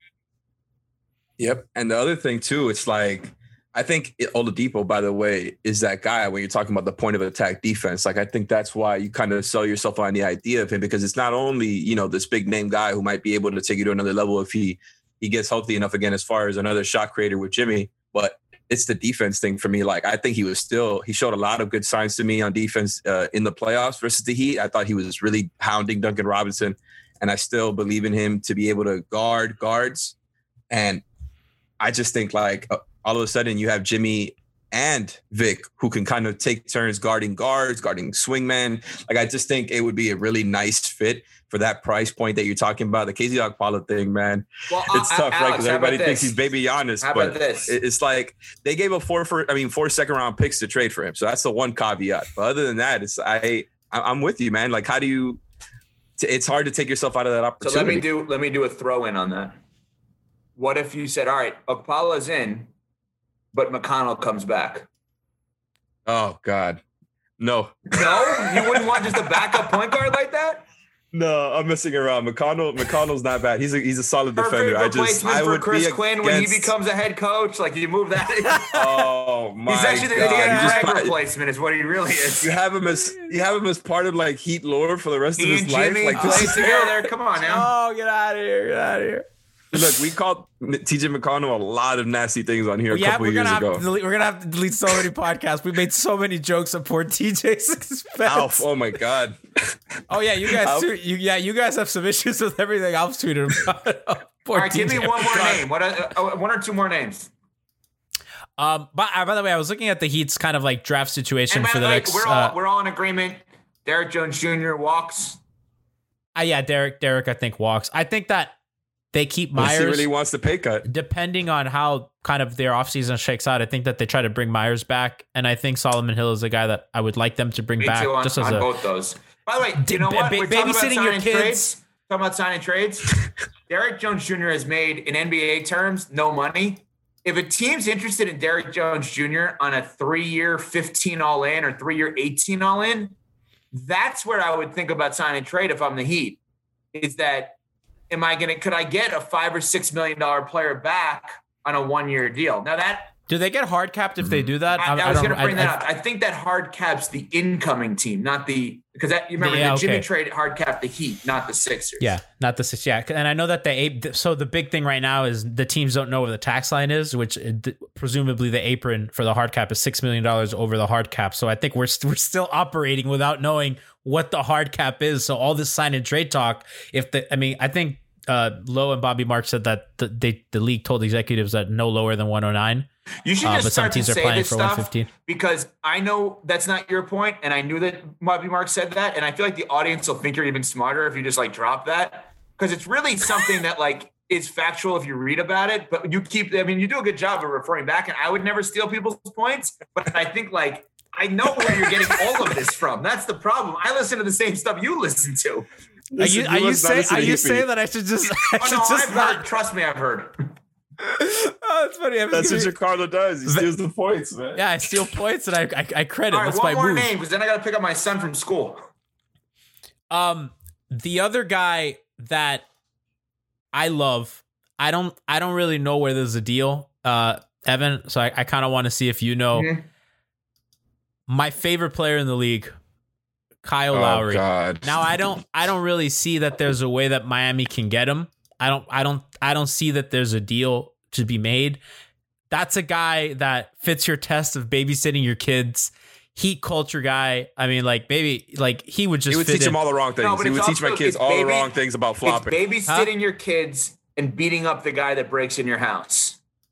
Yep. And the other thing too, it's like I think Oladipo, by the way, is that guy when you're talking about the point of attack defense. Like, I think that's why you kind of sell yourself on the idea of him, because it's not only, you know, this big name guy who might be able to take you to another level if he he gets healthy enough again, as far as another shot creator with Jimmy, but it's the defense thing for me. Like, I think he was still, he showed a lot of good signs to me on defense uh, in the playoffs versus the Heat. I thought he was really pounding Duncan Robinson, and I still believe in him to be able to guard guards. And I just think like, uh, all of a sudden you have Jimmy and Vic who can kind of take turns guarding guards, guarding swingmen. Like, I just think it would be a really nice fit for that price point that you're talking about. The K Z Okpala thing, man, well, it's uh, tough, Alex, right? Because everybody thinks this? he's baby Giannis, how but about this? It's like they gave a four for, I mean, four second round picks to trade for him. So that's the one caveat. But other than that, it's I, I'm with you, man. Like, how do you? It's hard to take yourself out of that opportunity. So let me do let me do a throw in on that. What if you said, all right, Okpala's in, but McConnell comes back? Oh, God. No. No? You wouldn't want just a backup point guard like that? No, I'm messing around. McConnell McConnell's not bad. He's a he's a solid Perfect defender. I replacement just I for would Chris be Quinn against... when he becomes a head coach. Like, you move that. Oh my God. He's actually the God. Greg replacement is what he really is. You have him as you have him as part of like Heat lore for the rest he of his and life. Jimmy Like, play this is together. Come on now. Oh, get out of here! Get out of here! Look, we called T J McConnell a lot of nasty things on here a yeah, couple we're of years gonna ago. Have to delete, we're gonna have to delete so many podcasts. We made so many jokes on poor T J's expense. Alf, oh my God. Oh yeah, you guys Alf. too. You, yeah, you guys have some issues with everything Alf's tweeted about. Oh, poor All right, give T J me one more McConnell. name. What? Uh, uh, one or two more names. Um, but uh, by the way, I was looking at the Heat's kind of like draft situation And for the like, next. we're all uh, we're all in agreement. Derek Jones Junior walks. uh, yeah, Derek. Derek, I think walks. I think that they keep Unless Myers. he really wants the pay cut. Depending on how kind of their offseason shakes out, I think that they try to bring Myers back, and I think Solomon Hill is a guy that I would like them to bring Me back. too on, just as on a, both those. By the way, you know ba- what? ba- We're talking about babysitting your signing kids. trades. Talking about signing trades. Derrick Jones Junior has made, in N B A terms, no money. If a team's interested in Derrick Jones Junior on a three-year fifteen all-in or three-year eighteen all-in, that's where I would think about signing a trade if I'm the Heat. Is that, am I going to, could I get a five or six million dollar player back on a one-year deal? Now that, do they get hard capped if they do that? I, I, I was I going to bring I, that I, up. I think that hard caps the incoming team, not the, because that, you remember yeah, the Jimmy okay. trade hard capped the Heat, not the Sixers. Yeah, not the six. Yeah, and I know that they. So the big thing right now is the teams don't know where the tax line is, which presumably the apron for the hard cap is six million dollars over the hard cap. So I think we're we're still operating without knowing what the hard cap is. So all this sign and trade talk, if the, I mean, I think uh, Lowe and Bobby Marks said that the they, the league told executives that no lower than one oh nine. You should uh, just but some start to teams are say planning this for stuff one fifteen. because I know that's not your point, and I knew that Bobby Marks said that, and I feel like the audience will think you're even smarter if you just like drop that, because it's really something that like is factual if you read about it, but you keep. I mean, you do a good job of referring back, and I would never steal people's points, but I think like I know where you're getting all of this from. That's the problem. I listen to the same stuff you listen to. Are you, are you saying are you saying that I should just? I oh should no, just I've not, heard. Trust me, I've heard. Oh, it's funny. That's what Ricardo does. He steals the points, man. Yeah, I steal points and I I, I credit. All right, That's one my more move. name, because then I got to pick up my son from school. Um, the other guy that I love, I don't I don't really know where there's a deal, uh, Evan. So I, I kind of want to see if you know. Mm-hmm. My favorite player in the league, Kyle Oh, Lowry. God. Now I don't I don't really see that there's a way that Miami can get him. I don't I don't I don't see that there's a deal to be made. That's a guy that fits your test of babysitting your kids. Heat culture guy. I mean, like baby, like he would just He would fit teach in. them all the wrong things. No, but he would it's teach my also- kids it's all baby- the wrong things about flopping. It's babysitting your kids and beating up the guy that breaks in your house.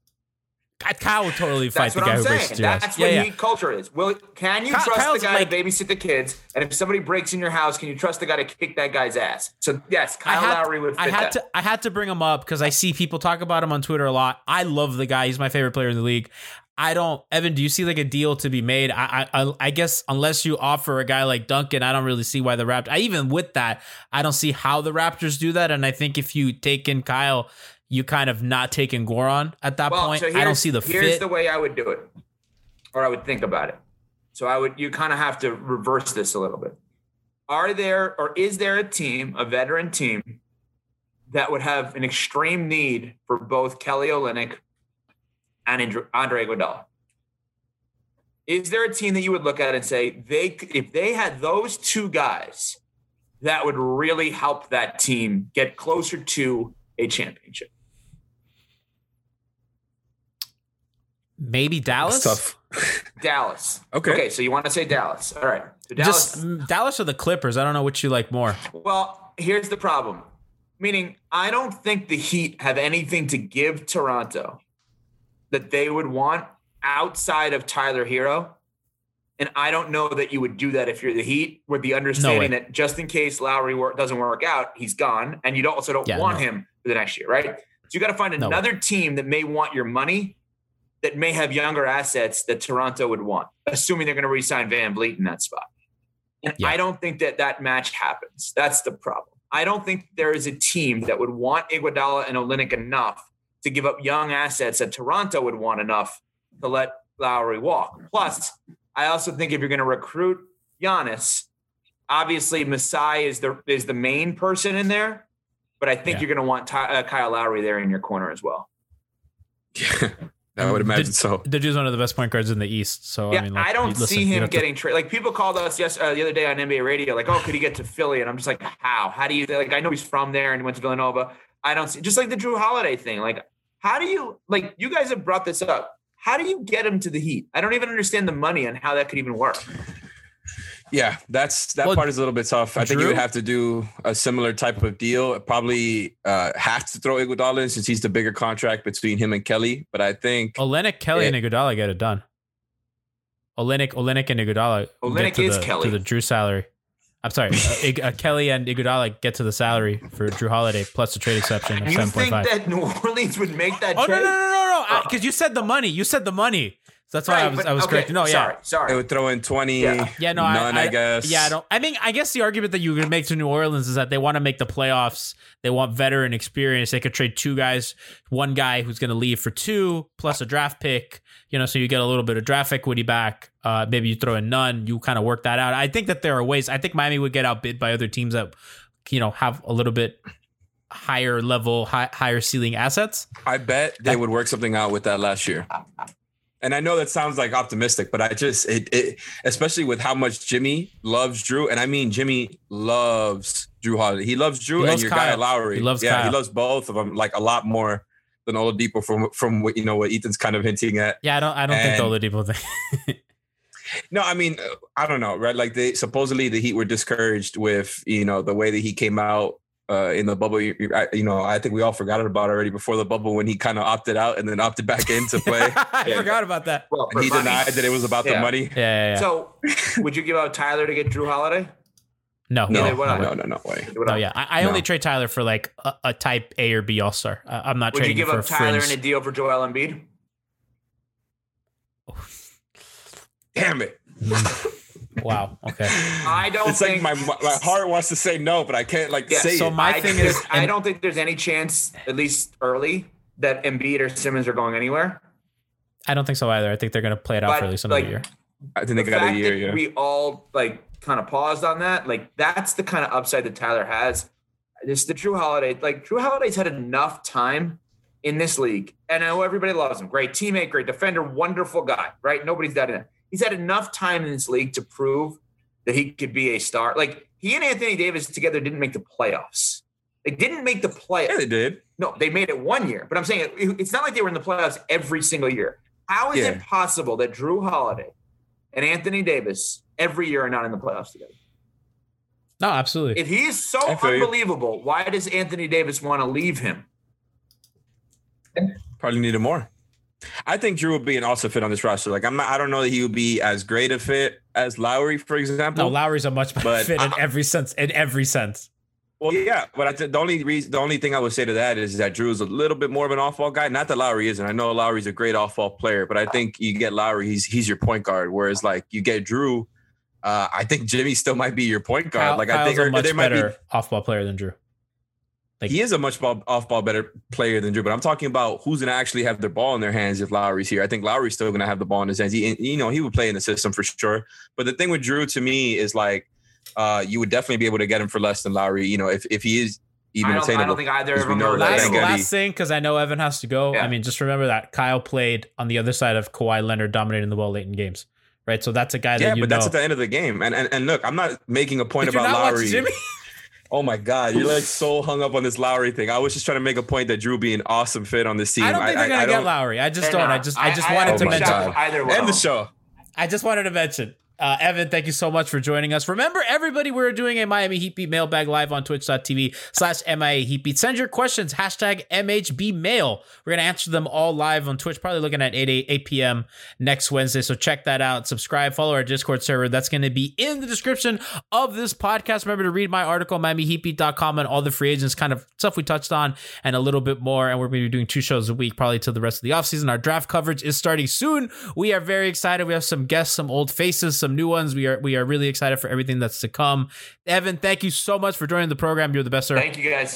Kyle would totally fight That's the what guy I'm who saying. breaks into your house. That's Yeah, what yeah. heat culture is. Well, can you Kyle- trust Kyle's the guy like- to babysit the kids? And if somebody breaks in your house, can you trust the guy to kick that guy's ass? So yes, I Kyle had, Lowry would fit I had that. to I had to bring him up because I see people talk about him on Twitter a lot. I love the guy. He's my favorite player in the league. I don't, Evan, do you see like a deal to be made? I I I guess unless you offer a guy like Duncan, I don't really see why the Raptors, I even with that, I don't see how the Raptors do that. And I think if you take in Kyle, you kind of not taking Goran at that Well, point. so I don't here's- see the Here's fit. the way I would do it, or I would think about it. So I would, you kind of have to reverse this a little bit. Are there, or is there a team, a veteran team, that would have an extreme need for both Kelly Olynyk and Andre Andre Iguodala? Is there a team that you would look at and say they, if they had those two guys, that would really help that team get closer to a championship? Maybe Dallas? That's tough. Dallas. Okay. Okay, so you want to say Dallas. All right. So Dallas. Just mm, Dallas or the Clippers. I don't know which you like more. Well, here's the problem. Meaning, I don't think the Heat have anything to give Toronto that they would want outside of Tyler Hero. And I don't know that you would do that if you're the Heat, with the understanding No that just in case Lowry wor- doesn't work out, he's gone. And you don't, also don't Yeah, want no. him for the next year, right? So you got to find No another team that may want your money, that may have younger assets that Toronto would want, assuming they're going to re-sign Van Vliet in that spot. And Yeah. I don't think that that match happens. That's the problem. I don't think there is a team that would want Iguodala and Olynyk enough to give up young assets that Toronto would want enough to let Lowry walk. Plus, I also think if you're going to recruit Giannis, obviously Masai is the is the main person in there, but I think Yeah. you're going to want Ty, uh, Kyle Lowry there in your corner as well. I would imagine The- so. The dude's one of the best point guards in the East. So Yeah, I mean, like, I don't you- listen, see you him have to- getting traded. Like people called us yes uh, the other day on N B A radio, like, oh, could he get to Philly? And I'm just like, how? How do you like? I know he's from there and he went to Villanova. I don't see, just like the Drew Holiday thing. Like, how do you like? You guys have brought this up. How do you get him to the Heat? I don't even understand the money and how that could even work. Yeah, that's that Well, part is a little bit tough. I think you Drew? would have to do a similar type of deal. Probably uh, have to throw Iguodala in since he's the bigger contract between him and Kelly. But I think Olynyk, Kelly, and Iguodala get it done. Olynyk, Olynyk, and Iguodala Olynyk get to is the, Kelly. to the Drew salary. I'm sorry, uh, Ig- uh, Kelly and Iguodala get to the salary for Drew Holiday plus the trade exception of You seven point think five. that New Orleans would make that Oh trade? no no no no no! Because you said the money. You said the money. So that's why Right, I was but- I was okay, correct. No, yeah. Sorry, sorry. They would throw in twenty. Yeah. Yeah, no, none, I, I, I guess. Yeah, I don't. I mean, I guess the argument that you could make to New Orleans is that they want to make the playoffs. They want veteran experience. They could trade two guys, one guy who's going to leave for two, plus a draft pick. You know, so you get a little bit of draft equity back. Uh, maybe you throw in none. You kind of work that out. I think that there are ways. I think Miami would get outbid by other teams that, you know, have a little bit higher level, high, higher ceiling assets. I bet they would work something out with that last year. And I know that sounds like optimistic, but I just, it, it, especially with how much Jimmy loves Drew, and I mean Jimmy loves Drew Holiday. He loves Drew He and loves your Kyle. guy Lowry. He loves yeah, Kyle. he loves both of them like a lot more than Oladipo from from what you know what Ethan's kind of hinting at. Yeah, I don't. I don't And- think the Oladipo thing. No, I mean, uh, I don't know, right? Like they supposedly the Heat were discouraged with you know the way that he came out. Uh, in the bubble, you, I, you know, I think we all forgot about it already before the bubble when he kind of opted out and then opted back in to play. I Yeah. forgot about that. Well, And he for money. denied that it was about the Yeah. money. Yeah, yeah, yeah. So, would you give out Tyler to get Drew Holiday? no, No, Neither would I. no, no, no way. Neither would no, I. yeah. I, I No. only trade Tyler for like a, a type A or B All Star. Uh, I'm not Would you trading give for up Tyler fringe. in a deal for Joel Embiid? Damn it. Wow. Okay. I don't It's think. like my my heart wants to say no, but I can't like Yeah, say so it. my I thing think is, there's- I don't think there's any chance, at least early, that Embiid or Simmons are going anywhere. I don't think so either. I think they're going to play it out But, for at least another like, year. I think they The got a fact year. that Yeah. we all like kind of paused on that, like that's the kind of upside that Tyler has. This the Drew Holiday. Like Drew Holiday's had enough time in this league, and I know everybody loves him. Great teammate, great defender, wonderful guy. Right? Nobody's doubting that. He's had enough time in this league to prove that he could be a star. Like he and Anthony Davis together didn't make the playoffs. They didn't make the playoffs. Yeah, they did. No, they made it one year. But I'm saying it, it's not like they were in the playoffs every single year. How is Yeah. it possible that Drew Holiday and Anthony Davis every year are not in the playoffs together? No, absolutely. If he is so I feel you. unbelievable, why does Anthony Davis want to leave him? Probably needed more. I think Drew would be an awesome fit on this roster. Like I'm not. I don't know that he would be as great a fit as Lowry, for example. no, Lowry's a much better But fit in I- every sense. In every sense. Well, yeah, but I th- the only reason, the only thing I would say to that is that Drew is a little bit more of an off-ball guy. Not that Lowry isn't. I know Lowry's a great off-ball player, but I think you get Lowry, he's he's your point guard. Whereas like you get Drew, uh, I think Jimmy still might be your point guard. Kyle, like Kyle's I think a or much there might be. better off-ball player than Drew. Like, He is a much ball, off-ball better player than Drew, but I'm talking about who's going to actually have their ball in their hands if Lowry's here. I think Lowry's still going to have the ball in his hands. He, you know, he would play in the system for sure. But the thing with Drew to me is like, uh, you would definitely be able to get him for less than Lowry. You know, if if he is even I don't, I attainable. don't think either because of we them know are that last, Van attainable. Gundy- last thing, because I know Evan has to go. Yeah. I mean, just remember that Kyle played on the other side of Kawhi Leonard dominating the ball late in games, right? So that's a guy Yeah, that you but know. that's at the end of the game. And and, and look, I'm not making a point Did you about not watch Lowry. Jimmy? Oh my God, you're like so hung up on this Lowry thing. I was just trying to make a point that Drew would be an awesome fit on this team. I don't think they're gonna I get don't- Lowry. I just They're don't. I not. just I just I- I wanted would to be mention. shocked if either one End the of them. show. I just wanted to mention. Uh, Evan, thank you so much for joining us. Remember, everybody, we're doing a Miami Heat Beat mailbag live on twitch.tv slash MIA Heat Beat. Send your questions, hashtag M H B mail. We're going to answer them all live on Twitch, probably looking at eight p.m. next Wednesday. So check that out. Subscribe, follow our Discord server. That's going to be in the description of this podcast. Remember to read my article, Miami Heat Beat dot com, and all the free agents, kind of stuff we touched on, and a little bit more. And we're going to be doing two shows a week, probably till the rest of the offseason. Our draft coverage is starting soon. We are very excited. We have some guests, some old faces, some new ones. We are we are really excited for everything that's to come. Evan, thank you so much for joining the program. You're the best, sir. Thank you, guys.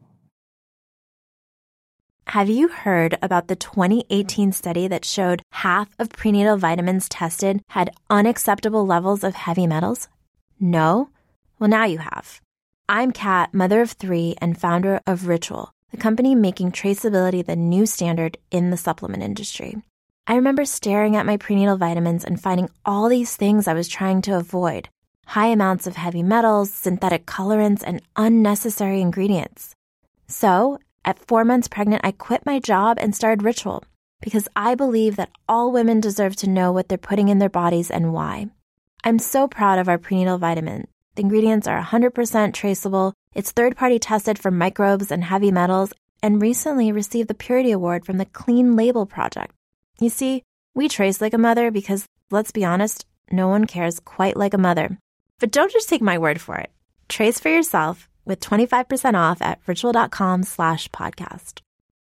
Have you heard about the twenty eighteen study that showed half of prenatal vitamins tested had unacceptable levels of heavy metals? No? Well, now you have. I'm Kat, mother of three and founder of Ritual, the company making traceability the new standard in the supplement industry. I remember staring at my prenatal vitamins and finding all these things I was trying to avoid. High amounts of heavy metals, synthetic colorants, and unnecessary ingredients. So, at four months pregnant, I quit my job and started Ritual because I believe that all women deserve to know what they're putting in their bodies and why. I'm so proud of our prenatal vitamin. The ingredients are one hundred percent traceable, it's third-party tested for microbes and heavy metals, and recently received the Purity Award from the Clean Label Project. You see, we trace like a mother because, let's be honest, no one cares quite like a mother. But don't just take my word for it. Trace for yourself with twenty-five percent off at ritual.com slash podcast.